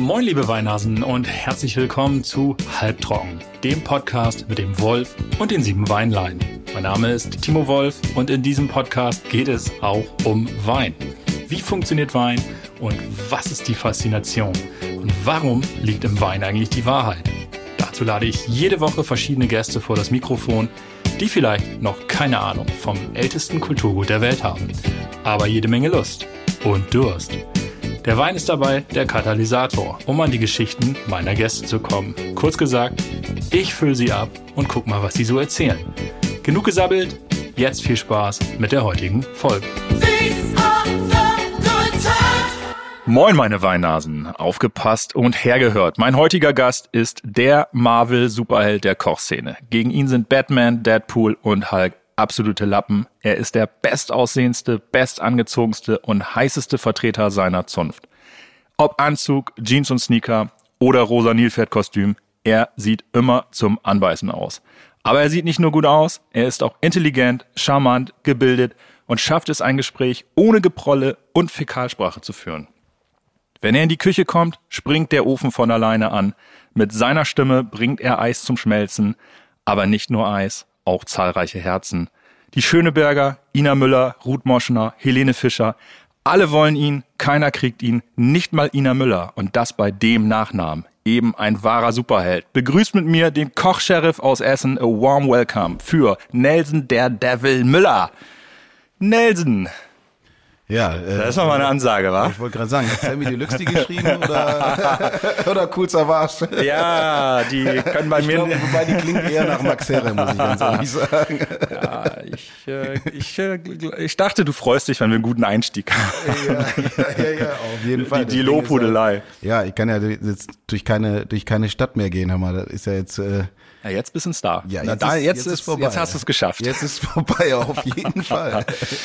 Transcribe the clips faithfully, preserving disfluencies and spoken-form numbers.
Moin liebe Weinhasen und herzlich willkommen zu Halbtrocken, dem Podcast mit dem Wolf und den sieben Weinlein. Mein Name ist Timo Wolf und in diesem Podcast geht es auch um Wein. Wie funktioniert Wein und was ist die Faszination? Und warum liegt im Wein eigentlich die Wahrheit? Dazu lade ich jede Woche verschiedene Gäste vor das Mikrofon, die vielleicht noch keine Ahnung vom ältesten Kulturgut der Welt haben, aber jede Menge Lust und Durst. Der Wein ist dabei der Katalysator, um an die Geschichten meiner Gäste zu kommen. Kurz gesagt, ich fülle sie ab und guck mal, was sie so erzählen. Genug gesabbelt, jetzt viel Spaß mit der heutigen Folge. Moin meine Weinnasen, aufgepasst und hergehört. Mein heutiger Gast ist der Marvel-Superheld der Kochszene. Gegen ihn sind Batman, Deadpool und Hulk absolute Lappen. Er ist der bestaussehendste, bestangezogenste und heißeste Vertreter seiner Zunft. Ob Anzug, Jeans und Sneaker oder rosa Nilpferdkostüm, er sieht immer zum Anbeißen aus. Aber er sieht nicht nur gut aus, er ist auch intelligent, charmant, gebildet und schafft es, ein Gespräch ohne Geprolle und Fäkalsprache zu führen. Wenn er in die Küche kommt, springt der Ofen von alleine an. Mit seiner Stimme bringt er Eis zum Schmelzen, aber nicht nur Eis, auch zahlreiche Herzen. Die Schöneberger, Ina Müller, Ruth Moschner, Helene Fischer, alle wollen ihn, keiner kriegt ihn, nicht mal Ina Müller. Und das bei dem Nachnamen. Eben ein wahrer Superheld. Begrüßt mit mir den Koch-Sheriff aus Essen. A warm welcome für Nelson der Devil Müller. Nelson. Ja, äh, das ist mal eine Ansage, wa? Ich wollte gerade sagen, hat Sammy Deluxe die geschrieben oder, oder Cool Savage? Ja, die können bei ich mir... Glaub, wobei die klingt eher nach Max Herre, muss ich ganz ehrlich sagen. Ja, ich, äh, ich, äh, ich dachte, du freust dich, wenn wir einen guten Einstieg haben. Ja, ja, ja, ja, auf jeden Fall. Die, die Lobhudelei. Ja, ich kann ja jetzt durch keine, durch keine Stadt mehr gehen, hör mal, das ist ja jetzt... Äh, Ja, jetzt bist du ein Star. Ja, Na, jetzt, da, ist, jetzt, jetzt, ist, ist vorbei. Jetzt hast du es geschafft. Jetzt ist vorbei, auf jeden Fall.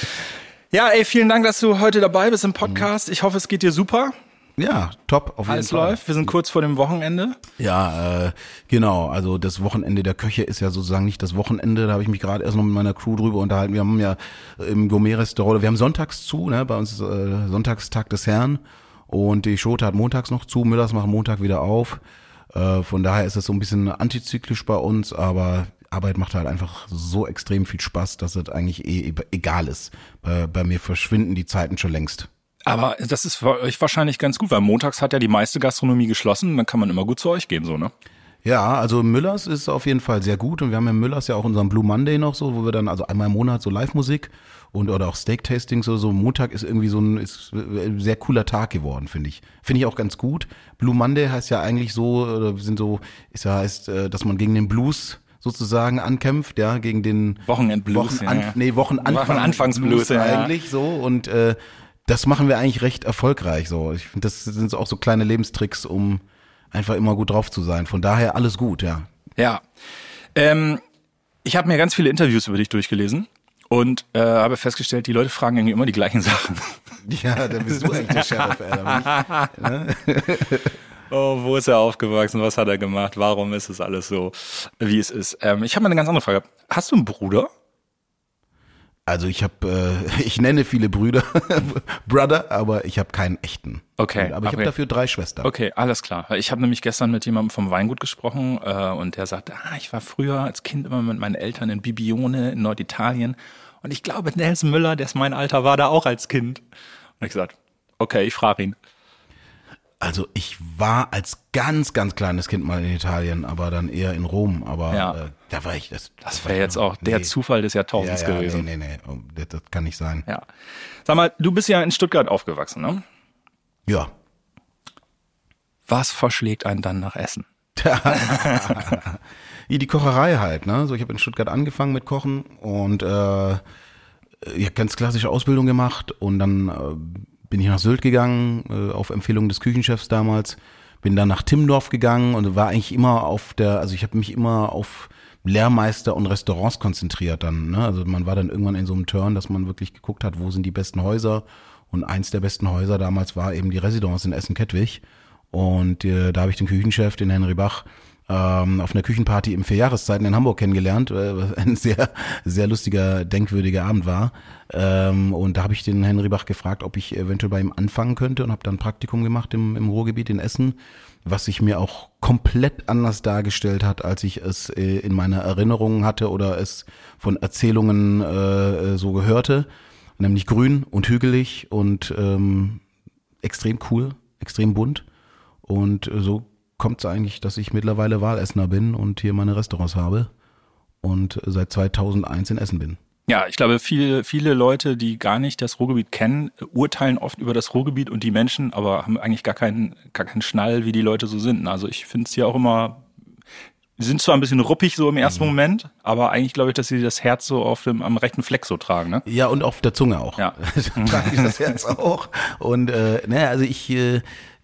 Ja, ey, vielen Dank, dass du heute dabei bist im Podcast. Ich hoffe, es geht dir super. Ja, top, auf jeden Alles Fall. läuft. Wir sind kurz vor dem Wochenende. Ja, äh, genau. Also das Wochenende der Köche ist ja sozusagen nicht das Wochenende. Da habe ich mich gerade erst noch mit meiner Crew drüber unterhalten. Wir haben ja im Gourmet-Restaurant, wir haben sonntags zu, ne? Bei uns ist äh, Sonntagstag des Herrn und die Schote hat montags noch zu. Müllers machen Montag wieder auf. Äh, von daher ist es so ein bisschen antizyklisch bei uns, aber Arbeit macht halt einfach so extrem viel Spaß, dass es eigentlich eh egal ist. Bei, bei mir verschwinden die Zeiten schon längst. Aber das ist für euch wahrscheinlich ganz gut, weil montags hat ja die meiste Gastronomie geschlossen. Dann kann man immer gut zu euch gehen, so, ne? Ja, also Müllers ist auf jeden Fall sehr gut und wir haben ja Müllers ja auch unseren Blue Monday noch so, wo wir dann also einmal im Monat so Live-Musik und oder auch Steak-Tastings oder so. Montag ist irgendwie so ein, ist ein sehr cooler Tag geworden, finde ich. Finde ich auch ganz gut. Blue Monday heißt ja eigentlich so, oder sind so, ist ja heißt, dass man gegen den Blues sozusagen ankämpft, ja, gegen den Wochenendblues, Wochenanf- ja, ja. nee, Wochenanfang Wochenanfangsblues, ja, eigentlich so und äh, das machen wir eigentlich recht erfolgreich so. Ich finde, das sind so auch so kleine Lebenstricks, um einfach immer gut drauf zu sein. Von daher alles gut, ja. Ja, ähm, ich habe mir ganz viele Interviews über dich durchgelesen und äh, habe festgestellt, die Leute fragen irgendwie immer die gleichen Sachen. Ja, dann bist du eigentlich der Sheriff, Alter. Oh, wo ist er aufgewachsen? Was hat er gemacht? Warum ist es alles so, wie es ist? Ähm, ich habe mal eine ganz andere Frage. Hast du einen Bruder? Also ich habe, äh, ich nenne viele Brüder, Brother, aber ich habe keinen echten. Okay. Aber ich okay. habe dafür drei Schwestern. Okay, alles klar. Ich habe nämlich gestern mit jemandem vom Weingut gesprochen äh, und der sagte, ah, ich war früher als Kind immer mit meinen Eltern in Bibione in Norditalien und ich glaube, Nelson Müller, der ist mein Alter, war da auch als Kind. Und ich gesagt, okay, ich frage ihn. Also ich war als ganz, ganz kleines Kind mal in Italien, aber dann eher in Rom. Aber ja. äh, da war ich, das, das wäre jetzt auch nee. der Zufall des Jahrtausends ja, ja, gewesen. Nee, nee, nee, das, das kann nicht sein. Ja. Sag mal, du bist ja in Stuttgart aufgewachsen, ne? Ja. Was verschlägt einen dann nach Essen? Die Kocherei halt, ne? So, ich habe in Stuttgart angefangen mit Kochen und äh, ja, ganz klassische Ausbildung gemacht und dann äh, bin ich nach Sylt gegangen, äh, auf Empfehlung des Küchenchefs damals, bin dann nach Timmendorf gegangen und war eigentlich immer auf der, also ich habe mich immer auf Lehrmeister und Restaurants konzentriert dann, ne? Also man war dann irgendwann in so einem Turn, dass man wirklich geguckt hat, wo sind die besten Häuser und eins der besten Häuser damals war eben die Residence in Essen-Kettwig und äh, da habe ich den Küchenchef, den Henry Bach, ähm, auf einer Küchenparty im Vierjahreszeiten in Hamburg kennengelernt, äh, was ein sehr, sehr lustiger, denkwürdiger Abend war. Ähm, und da habe ich den Henry Bach gefragt, ob ich eventuell bei ihm anfangen könnte und habe dann ein Praktikum gemacht im, im Ruhrgebiet in Essen, was sich mir auch komplett anders dargestellt hat, als ich es äh, in meiner Erinnerung hatte oder es von Erzählungen äh, so gehörte. Nämlich grün und hügelig und ähm, extrem cool, extrem bunt. Und äh, so kommt es eigentlich, dass ich mittlerweile Wahlessener bin und hier meine Restaurants habe und seit zweitausendeins in Essen bin. Ja, ich glaube, viele, viele Leute, die gar nicht das Ruhrgebiet kennen, urteilen oft über das Ruhrgebiet und die Menschen, aber haben eigentlich gar keinen, gar keinen Schnall, wie die Leute so sind. Also ich finde es hier auch immer, sie sind zwar ein bisschen ruppig so im ersten mhm. Moment, aber eigentlich glaube ich, dass sie das Herz so auf dem, am rechten Fleck so tragen, ne? Ja, und auf der Zunge auch. Ja. Trage ich das Herz auch. Und äh, naja, also ich äh,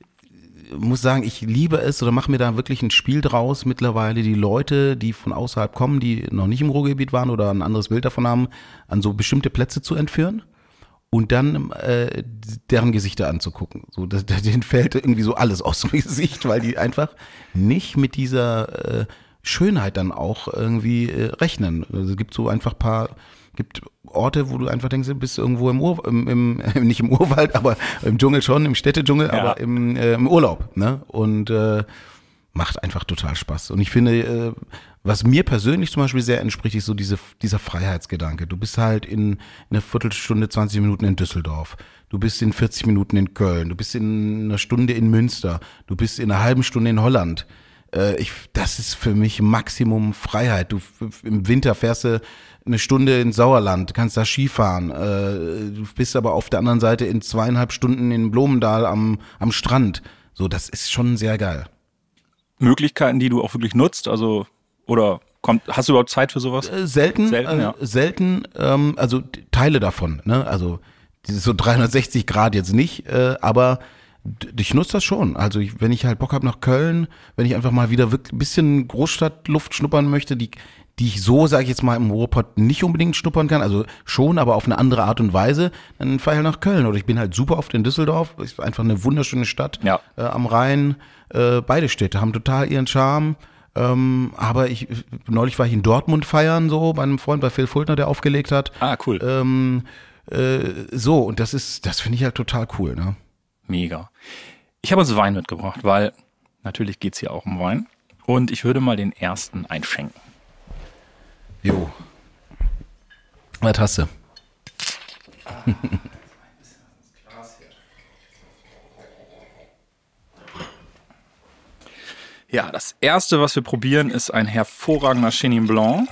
muss sagen, ich liebe es oder mache mir da wirklich ein Spiel draus mittlerweile, die Leute, die von außerhalb kommen, die noch nicht im Ruhrgebiet waren oder ein anderes Bild davon haben, an so bestimmte Plätze zu entführen und dann äh, deren Gesichter anzugucken. So, das, denen fällt irgendwie so alles aus dem Gesicht, weil die einfach nicht mit dieser äh, Schönheit dann auch irgendwie äh, rechnen. Also es gibt so einfach paar gibt Orte, wo du einfach denkst, du bist irgendwo im Ur, im, im, nicht im Urwald, aber im Dschungel schon, im Städtedschungel, ja. aber im, äh, im Urlaub, ne? Und äh, macht einfach total Spaß. Und ich finde, äh, was mir persönlich zum Beispiel sehr entspricht, ist so diese, dieser Freiheitsgedanke. Du bist halt in, in einer Viertelstunde, zwanzig Minuten in Düsseldorf. Du bist in vierzig Minuten in Köln. Du bist in einer Stunde in Münster. Du bist in einer halben Stunde in Holland. Äh, ich, das ist für mich Maximum Freiheit. Du im Winter fährst du eine Stunde ins Sauerland, kannst da Skifahren. Äh, du bist aber auf der anderen Seite in zweieinhalb Stunden in Blomendal am, am Strand. So, das ist schon sehr geil. Möglichkeiten, die du auch wirklich nutzt, also oder kommt, hast du überhaupt Zeit für sowas? Äh, selten, selten, äh, ja. selten ähm, also Teile davon, ne? Also dieses so dreihundertsechzig Grad jetzt nicht, äh, aber ich nutze das schon. Also ich, wenn ich halt Bock habe nach Köln, wenn ich einfach mal wieder wirklich ein bisschen Großstadtluft schnuppern möchte, die die ich so, sage ich jetzt mal, im Ruhrpott nicht unbedingt schnuppern kann, also schon, aber auf eine andere Art und Weise, dann fahre ich halt nach Köln. Oder ich bin halt super oft in Düsseldorf, ist einfach eine wunderschöne Stadt ja. äh, am Rhein. Äh, beide Städte haben total ihren Charme. Ähm, aber ich neulich war ich in Dortmund feiern, so bei einem Freund, bei Phil Fultner, der aufgelegt hat. Ah, cool. Ähm, äh, so, und das ist, das finde ich halt total cool, ne? Mega. Ich habe uns Wein mitgebracht, weil natürlich geht's hier auch um Wein. Und ich würde mal den ersten einschenken. Jo. Was hast du? Ja, das erste, was wir probieren, ist ein hervorragender Chenin Blanc.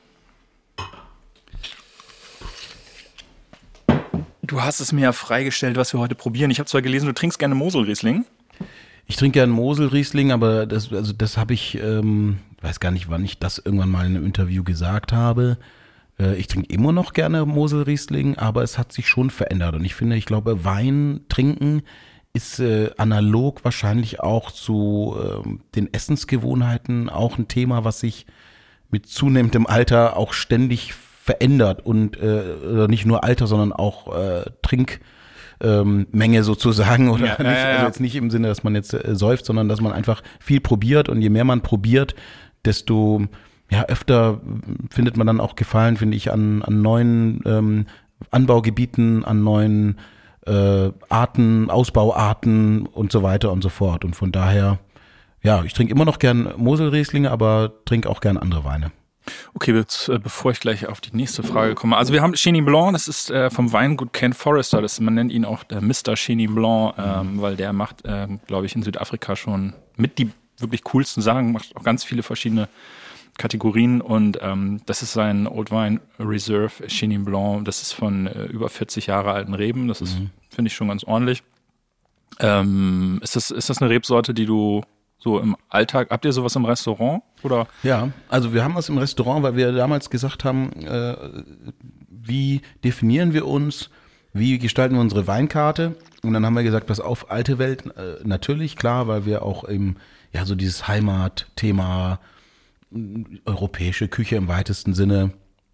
Du hast es mir ja freigestellt, was wir heute probieren. Ich habe zwar gelesen, du trinkst gerne Mosel-Riesling. Ich trinke gerne Mosel-Riesling, aber das, also das habe ich, ähm, weiß gar nicht, wann ich das irgendwann mal in einem Interview gesagt habe. Äh, ich trinke immer noch gerne Mosel-Riesling, aber es hat sich schon verändert. Und ich finde, ich glaube, Wein trinken ist äh, analog wahrscheinlich auch zu äh, den Essensgewohnheiten auch ein Thema, was sich mit zunehmendem Alter auch ständig verändert und äh, nicht nur Alter, sondern auch äh, Trink Ähm, Menge sozusagen oder ja, nicht, ja, ja. also jetzt nicht im Sinne, dass man jetzt äh, säuft, sondern dass man einfach viel probiert und je mehr man probiert, desto ja öfter findet man dann auch Gefallen, finde ich, an, an neuen ähm, Anbaugebieten, an neuen äh, Arten, Ausbauarten und so weiter und so fort. Und von daher, ja, ich trinke immer noch gern Mosel-Rieslinge, aber trinke auch gern andere Weine. Okay, jetzt, äh, bevor ich gleich auf die nächste Frage komme. Also wir haben Chenin Blanc, das ist äh, vom Weingut Ken Forrester. Das, man nennt ihn auch der Mister Chenin Blanc, ähm, mhm. weil der macht, ähm, glaube ich, in Südafrika schon mit die wirklich coolsten Sachen, macht auch ganz viele verschiedene Kategorien. Und ähm, das ist sein Old Vine Reserve Chenin Blanc. Das ist von äh, über vierzig Jahre alten Reben. Das ist, mhm. finde ich, schon ganz ordentlich. Ähm, ist das, ist das eine Rebsorte, die du so im Alltag, habt ihr sowas im Restaurant? Oder? Ja, also wir haben was im Restaurant, weil wir damals gesagt haben, äh, wie definieren wir uns, wie gestalten wir unsere Weinkarte? Und dann haben wir gesagt, pass auf, alte Welt, äh, natürlich, klar, weil wir auch eben, ja, so dieses Heimatthema, europäische Küche im weitesten Sinne,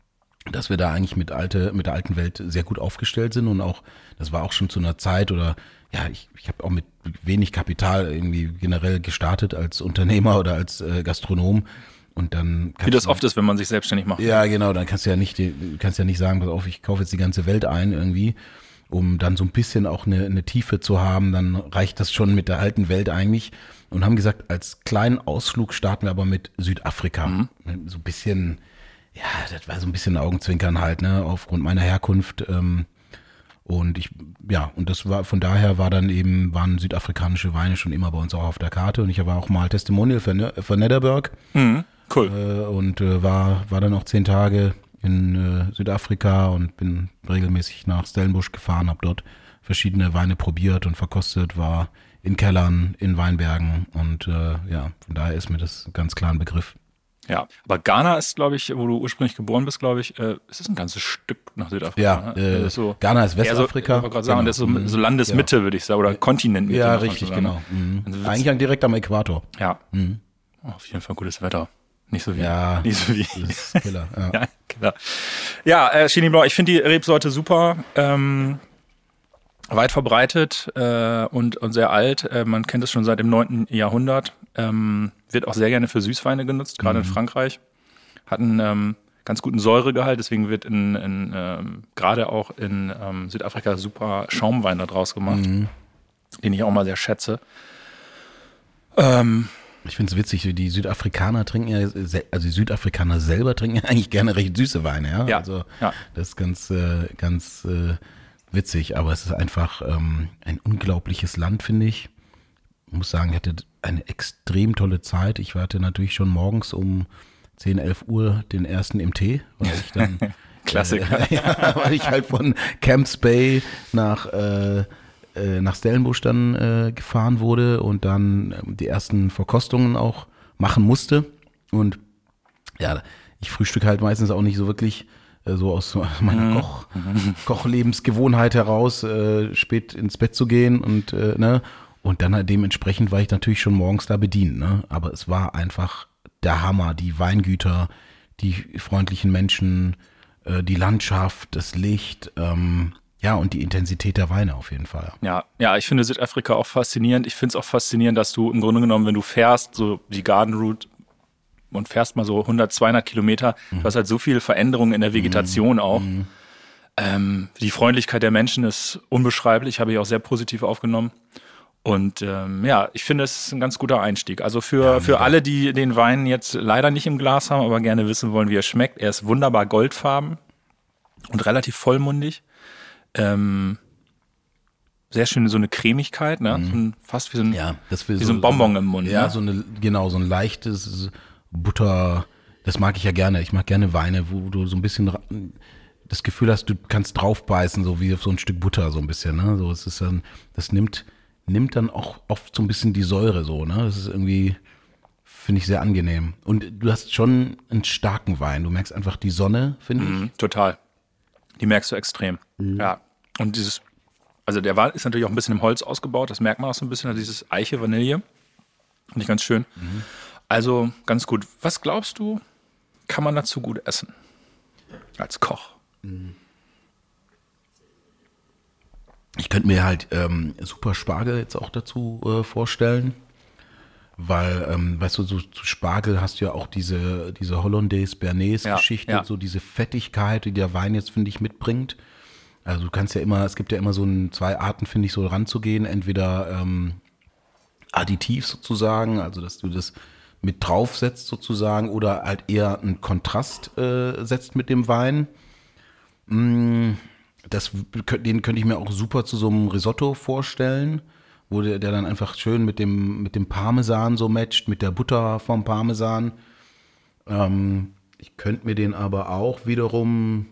dass wir da eigentlich mit alte, mit der alten Welt sehr gut aufgestellt sind und auch, das war auch schon zu einer Zeit oder ja, ich, ich habe auch mit wenig Kapital irgendwie generell gestartet als Unternehmer oder als äh, Gastronom und dann wie das oft ist, wenn man sich selbstständig macht. Ja, genau, dann kannst du ja nicht, die, kannst ja nicht sagen, pass auf, ich kaufe jetzt die ganze Welt ein irgendwie, um dann so ein bisschen auch eine, eine Tiefe zu haben, dann reicht das schon mit der alten Welt eigentlich und haben gesagt, als kleinen Ausflug starten wir aber mit Südafrika, mhm. so ein bisschen. Ja, das war so ein bisschen Augenzwinkern halt, ne, aufgrund meiner Herkunft. Ähm, und ich, ja, und das war, von daher war dann eben, waren südafrikanische Weine schon immer bei uns auch auf der Karte. Und ich war auch mal Testimonial für, ne, für Nedderberg. Mhm, cool. Äh, und äh, war, war dann auch zehn Tage in äh, Südafrika und bin regelmäßig nach Stellenbosch gefahren, habe dort verschiedene Weine probiert und verkostet, war in Kellern, in Weinbergen. Und äh, ja, von daher ist mir das ganz klar ein Begriff. Ja, aber Ghana ist, glaube ich, wo du ursprünglich geboren bist, glaube ich, äh, es ist ein ganzes Stück nach Südafrika. Ja, ne? äh, so, Ghana ist Westafrika. So, ich gerade sagen, genau. Das ist so, so Landesmitte, ja. würde ich sagen, oder Kontinentmitte. Ja, richtig, genau. Mhm. Also eigentlich direkt am Äquator. Ja, mhm. oh, auf jeden Fall gutes Wetter. Nicht so wie. Ja, nicht so wie. Das ist Killer. Ja, ja, klar. Ja, äh, Chenin Blanc, ich finde die Rebsorte super. Ähm, weit verbreitet äh, und, und sehr alt. Äh, man kennt es schon seit dem neunten Jahrhundert. Ähm, wird auch sehr gerne für Süßweine genutzt, gerade mhm. in Frankreich. Hat einen ähm, ganz guten Säuregehalt, deswegen wird in, in ähm, gerade auch in ähm, Südafrika super Schaumwein da draus gemacht, mhm. den ich auch mal sehr schätze. Ähm, ich finde es witzig, die Südafrikaner trinken ja, also die Südafrikaner selber trinken ja eigentlich gerne recht süße Weine, ja. ja also ja. das ist ganz, äh, ganz äh, witzig, aber es ist einfach ähm, ein unglaubliches Land, finde ich. Ich muss sagen, ich hatte eine extrem tolle Zeit. Ich hatte natürlich schon morgens um zehn, elf Uhr den ersten im Tee, weil ich dann Klassiker. Äh, ja, weil ich halt von Camps Bay nach äh, äh, nach Stellenbosch dann äh, gefahren wurde und dann ähm, die ersten Verkostungen auch machen musste. Und ja, ich frühstücke halt meistens auch nicht so wirklich äh, so aus meiner mhm. Koch, Kochlebensgewohnheit heraus, äh, spät ins Bett zu gehen und äh, ne. Und dann halt dementsprechend war ich natürlich schon morgens da bedient, ne? Aber es war einfach der Hammer, die Weingüter, die freundlichen Menschen, äh, die Landschaft, das Licht, ähm, ja, und die Intensität der Weine auf jeden Fall. Ja, ja, ich finde Südafrika auch faszinierend. Ich finde es auch faszinierend, dass du im Grunde genommen, wenn du fährst, so die Garden Route und fährst mal so hundert, zweihundert Kilometer, mhm. du hast halt so viel Veränderungen in der Vegetation mhm. auch. Mhm. Ähm, die Freundlichkeit der Menschen ist unbeschreiblich, habe ich auch sehr positiv aufgenommen. Und ähm, ja, ich finde, es ist ein ganz guter Einstieg. Also für, ja, für alle, die den Wein jetzt leider nicht im Glas haben, aber gerne wissen wollen, wie er schmeckt. Er ist wunderbar goldfarben und relativ vollmundig. Ähm, sehr schön so eine Cremigkeit, ne? Mhm. So ein, fast wie so ein, ja, das wie so, so ein Bonbon im Mund. Ja, ne? so eine, genau, so ein leichtes Butter, das mag ich ja gerne. Ich mag gerne Weine, wo du so ein bisschen das Gefühl hast, du kannst draufbeißen, so wie auf so ein Stück Butter, so ein bisschen, ne? So, es ist dann, das nimmt nimmt dann auch oft so ein bisschen die Säure so, ne? Das ist irgendwie, finde ich, sehr angenehm. Und du hast schon einen starken Wein. Du merkst einfach die Sonne, finde mhm, ich. Total. Die merkst du extrem. Mhm. Ja. Und dieses, also der Wein ist natürlich auch ein bisschen im Holz ausgebaut, das merkt man auch so ein bisschen, also dieses Eiche, Vanille. Finde ich ganz schön. Mhm. Also ganz gut. Was glaubst du, kann man dazu gut essen? Als Koch? Mhm. Ich könnte mir halt ähm, super Spargel jetzt auch dazu äh, vorstellen, weil, ähm, weißt du, so zu Spargel hast du ja auch diese, diese Hollandaise-Bernays-Geschichte, ja, ja. so diese Fettigkeit, die der Wein jetzt, finde ich, mitbringt. Also du kannst ja immer, es gibt ja immer so ein, zwei Arten, finde ich, so ranzugehen, entweder ähm, additiv sozusagen, also dass du das mit draufsetzt sozusagen oder halt eher einen Kontrast äh, setzt mit dem Wein. Mmh. Das, den könnte ich mir auch super zu so einem Risotto vorstellen, wo der, der dann einfach schön mit dem, mit dem Parmesan so matcht, mit der Butter vom Parmesan. Ähm, ich könnte mir den aber auch wiederum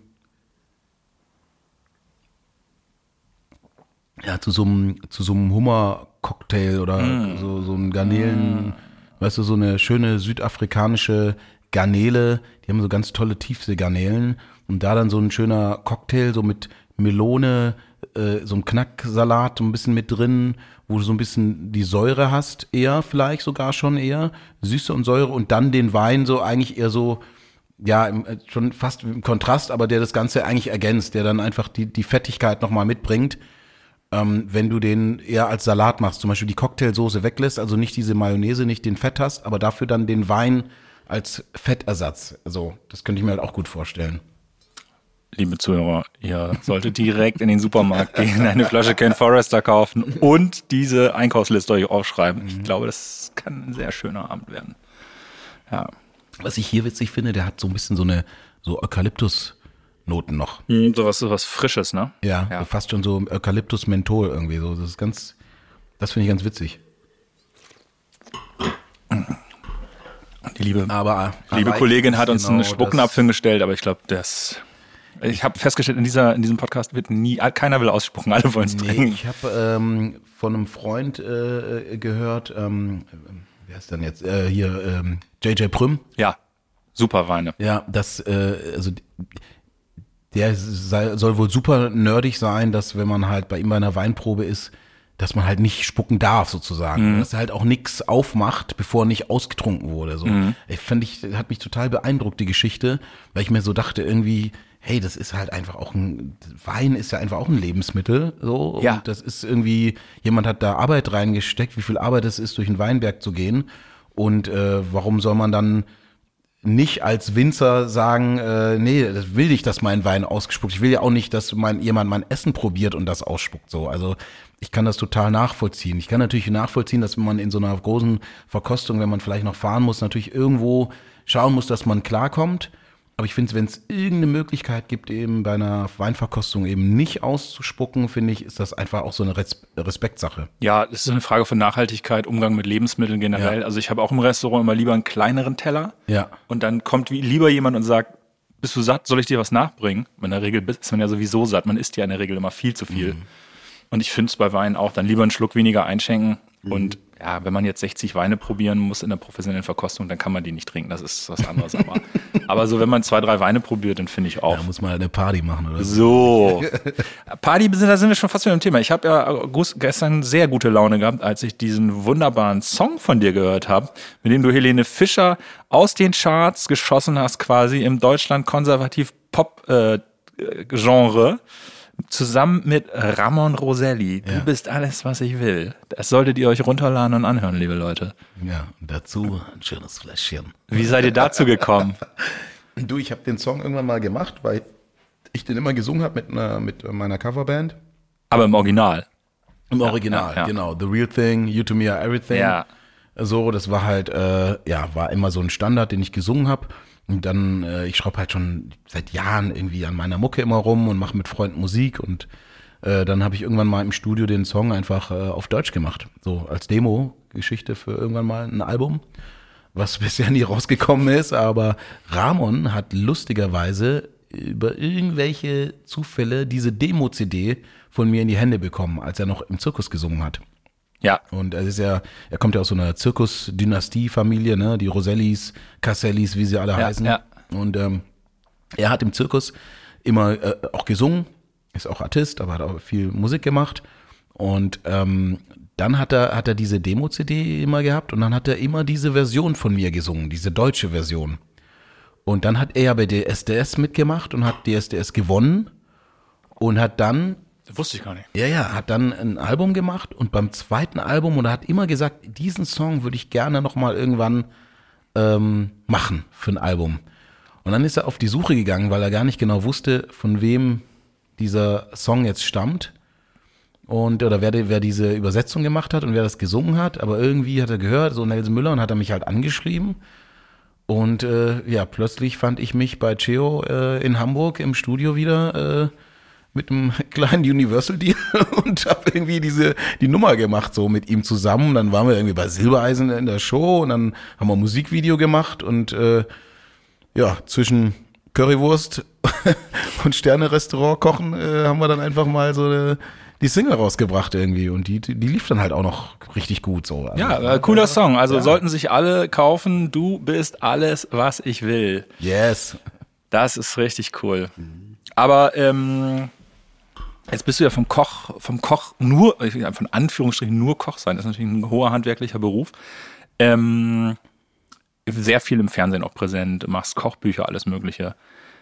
ja, zu so einem, zu so einem Hummer-Cocktail oder mm. so, so ein Garnelen, mm. weißt du, so eine schöne südafrikanische Garnele, die haben so ganz tolle Tiefseegarnelen und da dann so ein schöner Cocktail, so mit Melone, äh, so ein Knacksalat so ein bisschen mit drin, wo du so ein bisschen die Säure hast, eher vielleicht sogar schon eher, Süße und Säure und dann den Wein so eigentlich eher so ja, im, schon fast im Kontrast, aber der das Ganze eigentlich ergänzt, der dann einfach die, die Fettigkeit nochmal mitbringt. Ähm, wenn du den eher als Salat machst, zum Beispiel die Cocktailsoße weglässt, also nicht diese Mayonnaise, nicht den Fett hast, aber dafür dann den Wein als Fettersatz. Also das könnte ich mir halt auch gut vorstellen. Liebe Zuhörer, ihr solltet direkt in den Supermarkt gehen, eine Flasche Ken Forrester kaufen und diese Einkaufsliste euch aufschreiben. Ich glaube, das kann ein sehr schöner Abend werden. Ja. Was ich hier witzig finde, der hat so ein bisschen so eine so Eukalyptus-Noten noch. Mhm, so was, so was Frisches, ne? Ja, Ja. So fast schon so Eukalyptus-Menthol irgendwie so. Das ist ganz, das finde ich ganz witzig. Die liebe, Aber, liebe aber Kollegin hat uns genau einen Spucknapf hingestellt, aber ich glaube, das... Ich habe festgestellt, in dieser in diesem Podcast wird nie, keiner will ausspucken, alle wollen es Nee, trinken. ich habe ähm, von einem Freund äh, gehört, ähm, wer ist denn jetzt, äh, hier, ähm, J J Prüm. Ja, super Weine. Ja, das, äh, also der sei, soll wohl super nerdig sein, dass wenn man halt bei ihm bei einer Weinprobe ist, dass man halt nicht spucken darf sozusagen. Mhm. Dass er halt auch nichts aufmacht, bevor nicht ausgetrunken wurde. So. Mhm. Ich fand ich, hat mich total beeindruckt, die Geschichte, weil ich mir so dachte irgendwie, hey, das ist halt einfach auch ein, Wein ist ja einfach auch ein Lebensmittel, so. Ja. Und das ist irgendwie, jemand hat da Arbeit reingesteckt, wie viel Arbeit es ist, durch einen Weinberg zu gehen. Und äh, warum soll man dann nicht als Winzer sagen, äh, nee, das will ich, dass mein Wein ausgespuckt. Ich will ja auch nicht, dass mein, jemand mein Essen probiert und das ausspuckt, so. Also, ich kann das total nachvollziehen. Ich kann natürlich nachvollziehen, dass man in so einer großen Verkostung, wenn man vielleicht noch fahren muss, natürlich irgendwo schauen muss, dass man klarkommt. Aber ich finde, wenn es irgendeine Möglichkeit gibt, eben bei einer Weinverkostung eben nicht auszuspucken, finde ich, ist das einfach auch so eine Res- Respektsache. Ja, das ist eine Frage von Nachhaltigkeit, Umgang mit Lebensmitteln generell. Ja. Also ich habe auch im Restaurant immer lieber einen kleineren Teller. Ja. Und dann kommt wie, lieber jemand und sagt, bist du satt, soll ich dir was nachbringen? In der Regel ist man ja sowieso satt, man isst ja in der Regel immer viel zu viel. Mhm. Und ich finde es bei Wein auch, dann lieber einen Schluck weniger einschenken. Mhm. Und ja, wenn man jetzt sechzig Weine probieren muss in der professionellen Verkostung, dann kann man die nicht trinken, das ist was anderes. aber, aber so, wenn man zwei, drei Weine probiert, dann finde ich auch. Da muss man halt eine Party machen oder so. So. Party, da sind wir schon fast wieder im Thema. Ich habe ja gestern sehr gute Laune gehabt, als ich diesen wunderbaren Song von dir gehört habe, mit dem du Helene Fischer aus den Charts geschossen hast, quasi im Deutschland konservativ Pop-Genre. Äh, Zusammen mit Ramon Roselli. Du Ja. bist alles, was ich will. Das solltet ihr euch runterladen und anhören, liebe Leute. Ja, und dazu ein schönes Fläschchen. Wie seid ihr dazu gekommen? Du, ich habe den Song irgendwann mal gemacht, weil ich den immer gesungen habe mit, einer, mit meiner Coverband. Aber im Original. Im Original, ja, ja. genau. The Real Thing, You to Me Are Everything. Ja. So, das war halt, äh, ja, war immer so ein Standard, den ich gesungen habe. Und dann, äh, ich schraube halt schon seit Jahren irgendwie an meiner Mucke immer rum und mache mit Freunden Musik. Und äh, dann habe ich irgendwann mal im Studio den Song einfach äh, auf Deutsch gemacht. So als Demo-Geschichte für irgendwann mal ein Album, was bisher nie rausgekommen ist. Aber Ramon hat lustigerweise über irgendwelche Zufälle diese Demo-C D von mir in die Hände bekommen, als er noch im Zirkus gesungen hat. Ja. Und er ist ja, er kommt ja aus so einer Zirkus-Dynastie-Familie, ne, die Rosellis, Cassellis, wie sie alle Ja, heißen. ja. Und ähm, er hat im Zirkus immer äh, auch gesungen, ist auch Artist, aber hat auch viel Musik gemacht. Und ähm, dann hat er, hat er diese Demo-C D immer gehabt und dann hat er immer diese Version von mir gesungen, diese deutsche Version. Und dann hat er ja bei der S D S mitgemacht und hat die S D S gewonnen und hat dann Das wusste ich gar nicht. Ja, ja, hat dann ein Album gemacht und beim zweiten Album, und er hat immer gesagt, diesen Song würde ich gerne nochmal irgendwann ähm, machen für ein Album. Und dann ist er auf die Suche gegangen, weil er gar nicht genau wusste, von wem dieser Song jetzt stammt und oder wer, wer diese Übersetzung gemacht hat und wer das gesungen hat. Aber irgendwie hat er gehört, so Nelson Müller, und hat er mich halt angeschrieben. Und äh, ja, plötzlich fand ich mich bei Cheo äh, in Hamburg im Studio wieder äh, mit einem kleinen Universal-Deal und habe irgendwie diese die Nummer gemacht, so mit ihm zusammen. Dann waren wir irgendwie bei Silbereisen in der Show und dann haben wir ein Musikvideo gemacht und äh, ja, zwischen Currywurst und Sterne-Restaurant kochen äh, haben wir dann einfach mal so eine, die Single rausgebracht irgendwie und die, die, die lief dann halt auch noch richtig gut so. Also, Ja, äh, cooler Song. Also ja. sollten sich alle kaufen. Du bist alles, was ich will. Yes. Das ist richtig cool. Aber ähm, jetzt bist du ja vom Koch, vom Koch nur, von Anführungsstrichen nur Koch sein. Das ist natürlich ein hoher handwerklicher Beruf. Ähm, sehr viel im Fernsehen auch präsent, machst Kochbücher, alles Mögliche.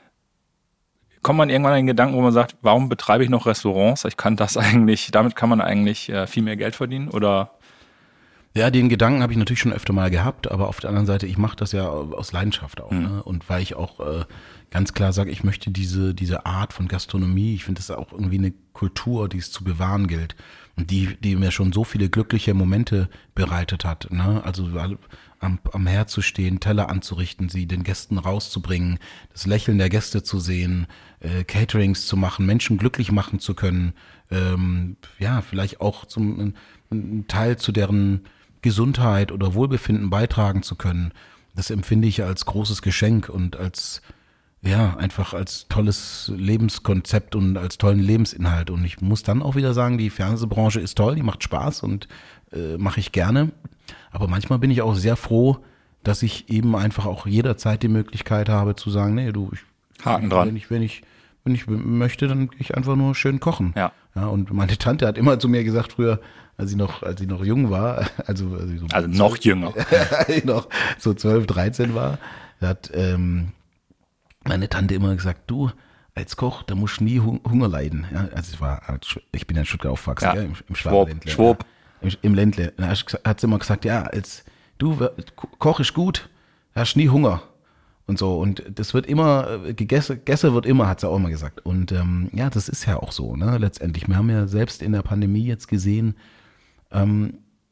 Kommt man irgendwann an den Gedanken, wo man sagt, warum betreibe ich noch Restaurants? Ich kann das eigentlich, damit kann man eigentlich äh, viel mehr Geld verdienen, oder? Ja, den Gedanken habe ich natürlich schon öfter mal gehabt, aber auf der anderen Seite, ich mache das ja aus Leidenschaft auch, mhm. ne? Und weil ich auch äh, ganz klar sage, ich möchte diese diese Art von Gastronomie, ich finde das auch irgendwie eine Kultur, die es zu bewahren gilt und die die mir schon so viele glückliche Momente bereitet hat, ne? Also am, am Herd zu stehen, Teller anzurichten, sie den Gästen rauszubringen, das Lächeln der Gäste zu sehen, äh, Caterings zu machen, Menschen glücklich machen zu können, ähm, ja, vielleicht auch zum ein Teil zu deren Gesundheit oder Wohlbefinden beitragen zu können. Das empfinde ich als großes Geschenk und als, ja, einfach als tolles Lebenskonzept und als tollen Lebensinhalt. Und ich muss dann auch wieder sagen, die Fernsehbranche ist toll, die macht Spaß und äh, mache ich gerne. Aber manchmal bin ich auch sehr froh, dass ich eben einfach auch jederzeit die Möglichkeit habe zu sagen, nee, du, ich, Haken dran. Wenn ich, wenn ich, wenn ich möchte, dann gehe ich einfach nur schön kochen. Ja. Ja, und meine Tante hat immer zu mir gesagt früher, als ich noch, als ich noch jung war, also, also, so also noch jünger, als ich noch so zwölf, dreizehn war, hat ähm, meine Tante immer gesagt, du als Koch, da musst du nie Hunger leiden. Ja, also ich war, ich bin ja in Stuttgart aufgewachsen, ja, ja, im, im Schwabenländle. Schwab. Ja, im, Im Ländle. Da hat sie immer gesagt, ja, als du Koch ist gut, hast nie Hunger. Und so, und das wird immer, gegessen, gegessen wird immer, hat sie auch immer gesagt. Und ähm, ja, das ist ja auch so, ne, letztendlich. Wir haben ja selbst in der Pandemie jetzt gesehen, ähm,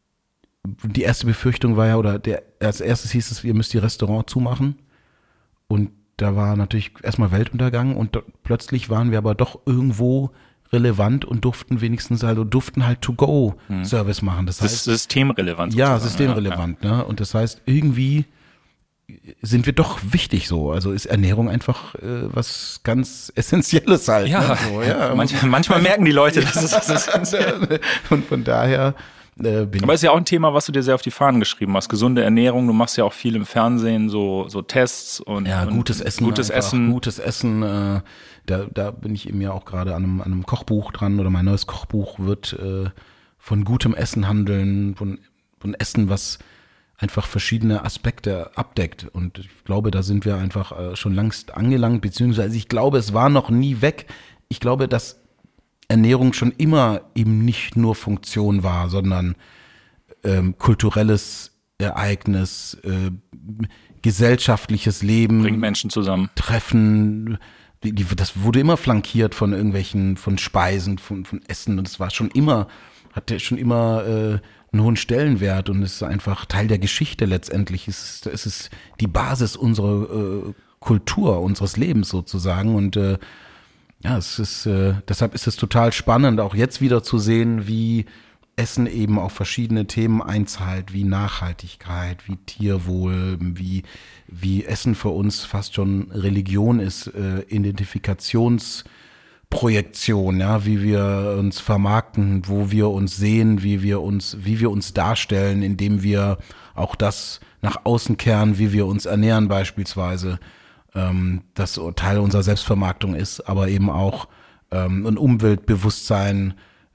die erste Befürchtung war ja, oder der, als erstes hieß es, ihr müsst die Restaurant zumachen. Und da war natürlich erstmal Weltuntergang und do, plötzlich waren wir aber doch irgendwo relevant und durften wenigstens, also durften halt To-Go-Service hm. machen. Das heißt, systemrelevant. Ja, systemrelevant, ja, ja. Ne? Und das heißt, irgendwie sind wir doch wichtig so. Also ist Ernährung einfach äh, was ganz Essentielles halt. Ja, ne? so, ja. Manch, manchmal merken die Leute, dass es das essentiell. Und von daher äh, bin Aber ist ja auch ein Thema, was du dir sehr auf die Fahnen geschrieben hast. Gesunde Ernährung, du machst ja auch viel im Fernsehen, so so Tests und ja, und gutes Essen, gutes einfach, Essen, gutes Essen. Äh, da da bin ich eben ja auch gerade an einem an einem Kochbuch dran oder mein neues Kochbuch wird äh, von gutem Essen handeln, von von Essen, was einfach verschiedene Aspekte abdeckt. Und ich glaube, da sind wir einfach äh, schon längst angelangt, beziehungsweise ich glaube, es war noch nie weg. Ich glaube, dass Ernährung schon immer eben nicht nur Funktion war, sondern ähm, kulturelles Ereignis, äh, gesellschaftliches Leben. Bringt Menschen zusammen. Treffen, die, die, das wurde immer flankiert von irgendwelchen, von Speisen, von, von Essen. Und es war schon immer, hatte schon immer äh, einen hohen Stellenwert und ist einfach Teil der Geschichte letztendlich. Es ist, es ist die Basis unserer äh, Kultur, unseres Lebens sozusagen. Und äh, ja, es ist äh, deshalb ist es total spannend, auch jetzt wieder zu sehen, wie Essen eben auf verschiedene Themen einzahlt, wie Nachhaltigkeit, wie Tierwohl, wie wie Essen für uns fast schon Religion ist, äh, Identifikations Projektion, ja, wie wir uns vermarkten, wo wir uns sehen, wie wir uns, wie wir uns darstellen, indem wir auch das nach außen kehren, wie wir uns ernähren beispielsweise, ähm, das Teil unserer Selbstvermarktung ist, aber eben auch ähm, ein Umweltbewusstsein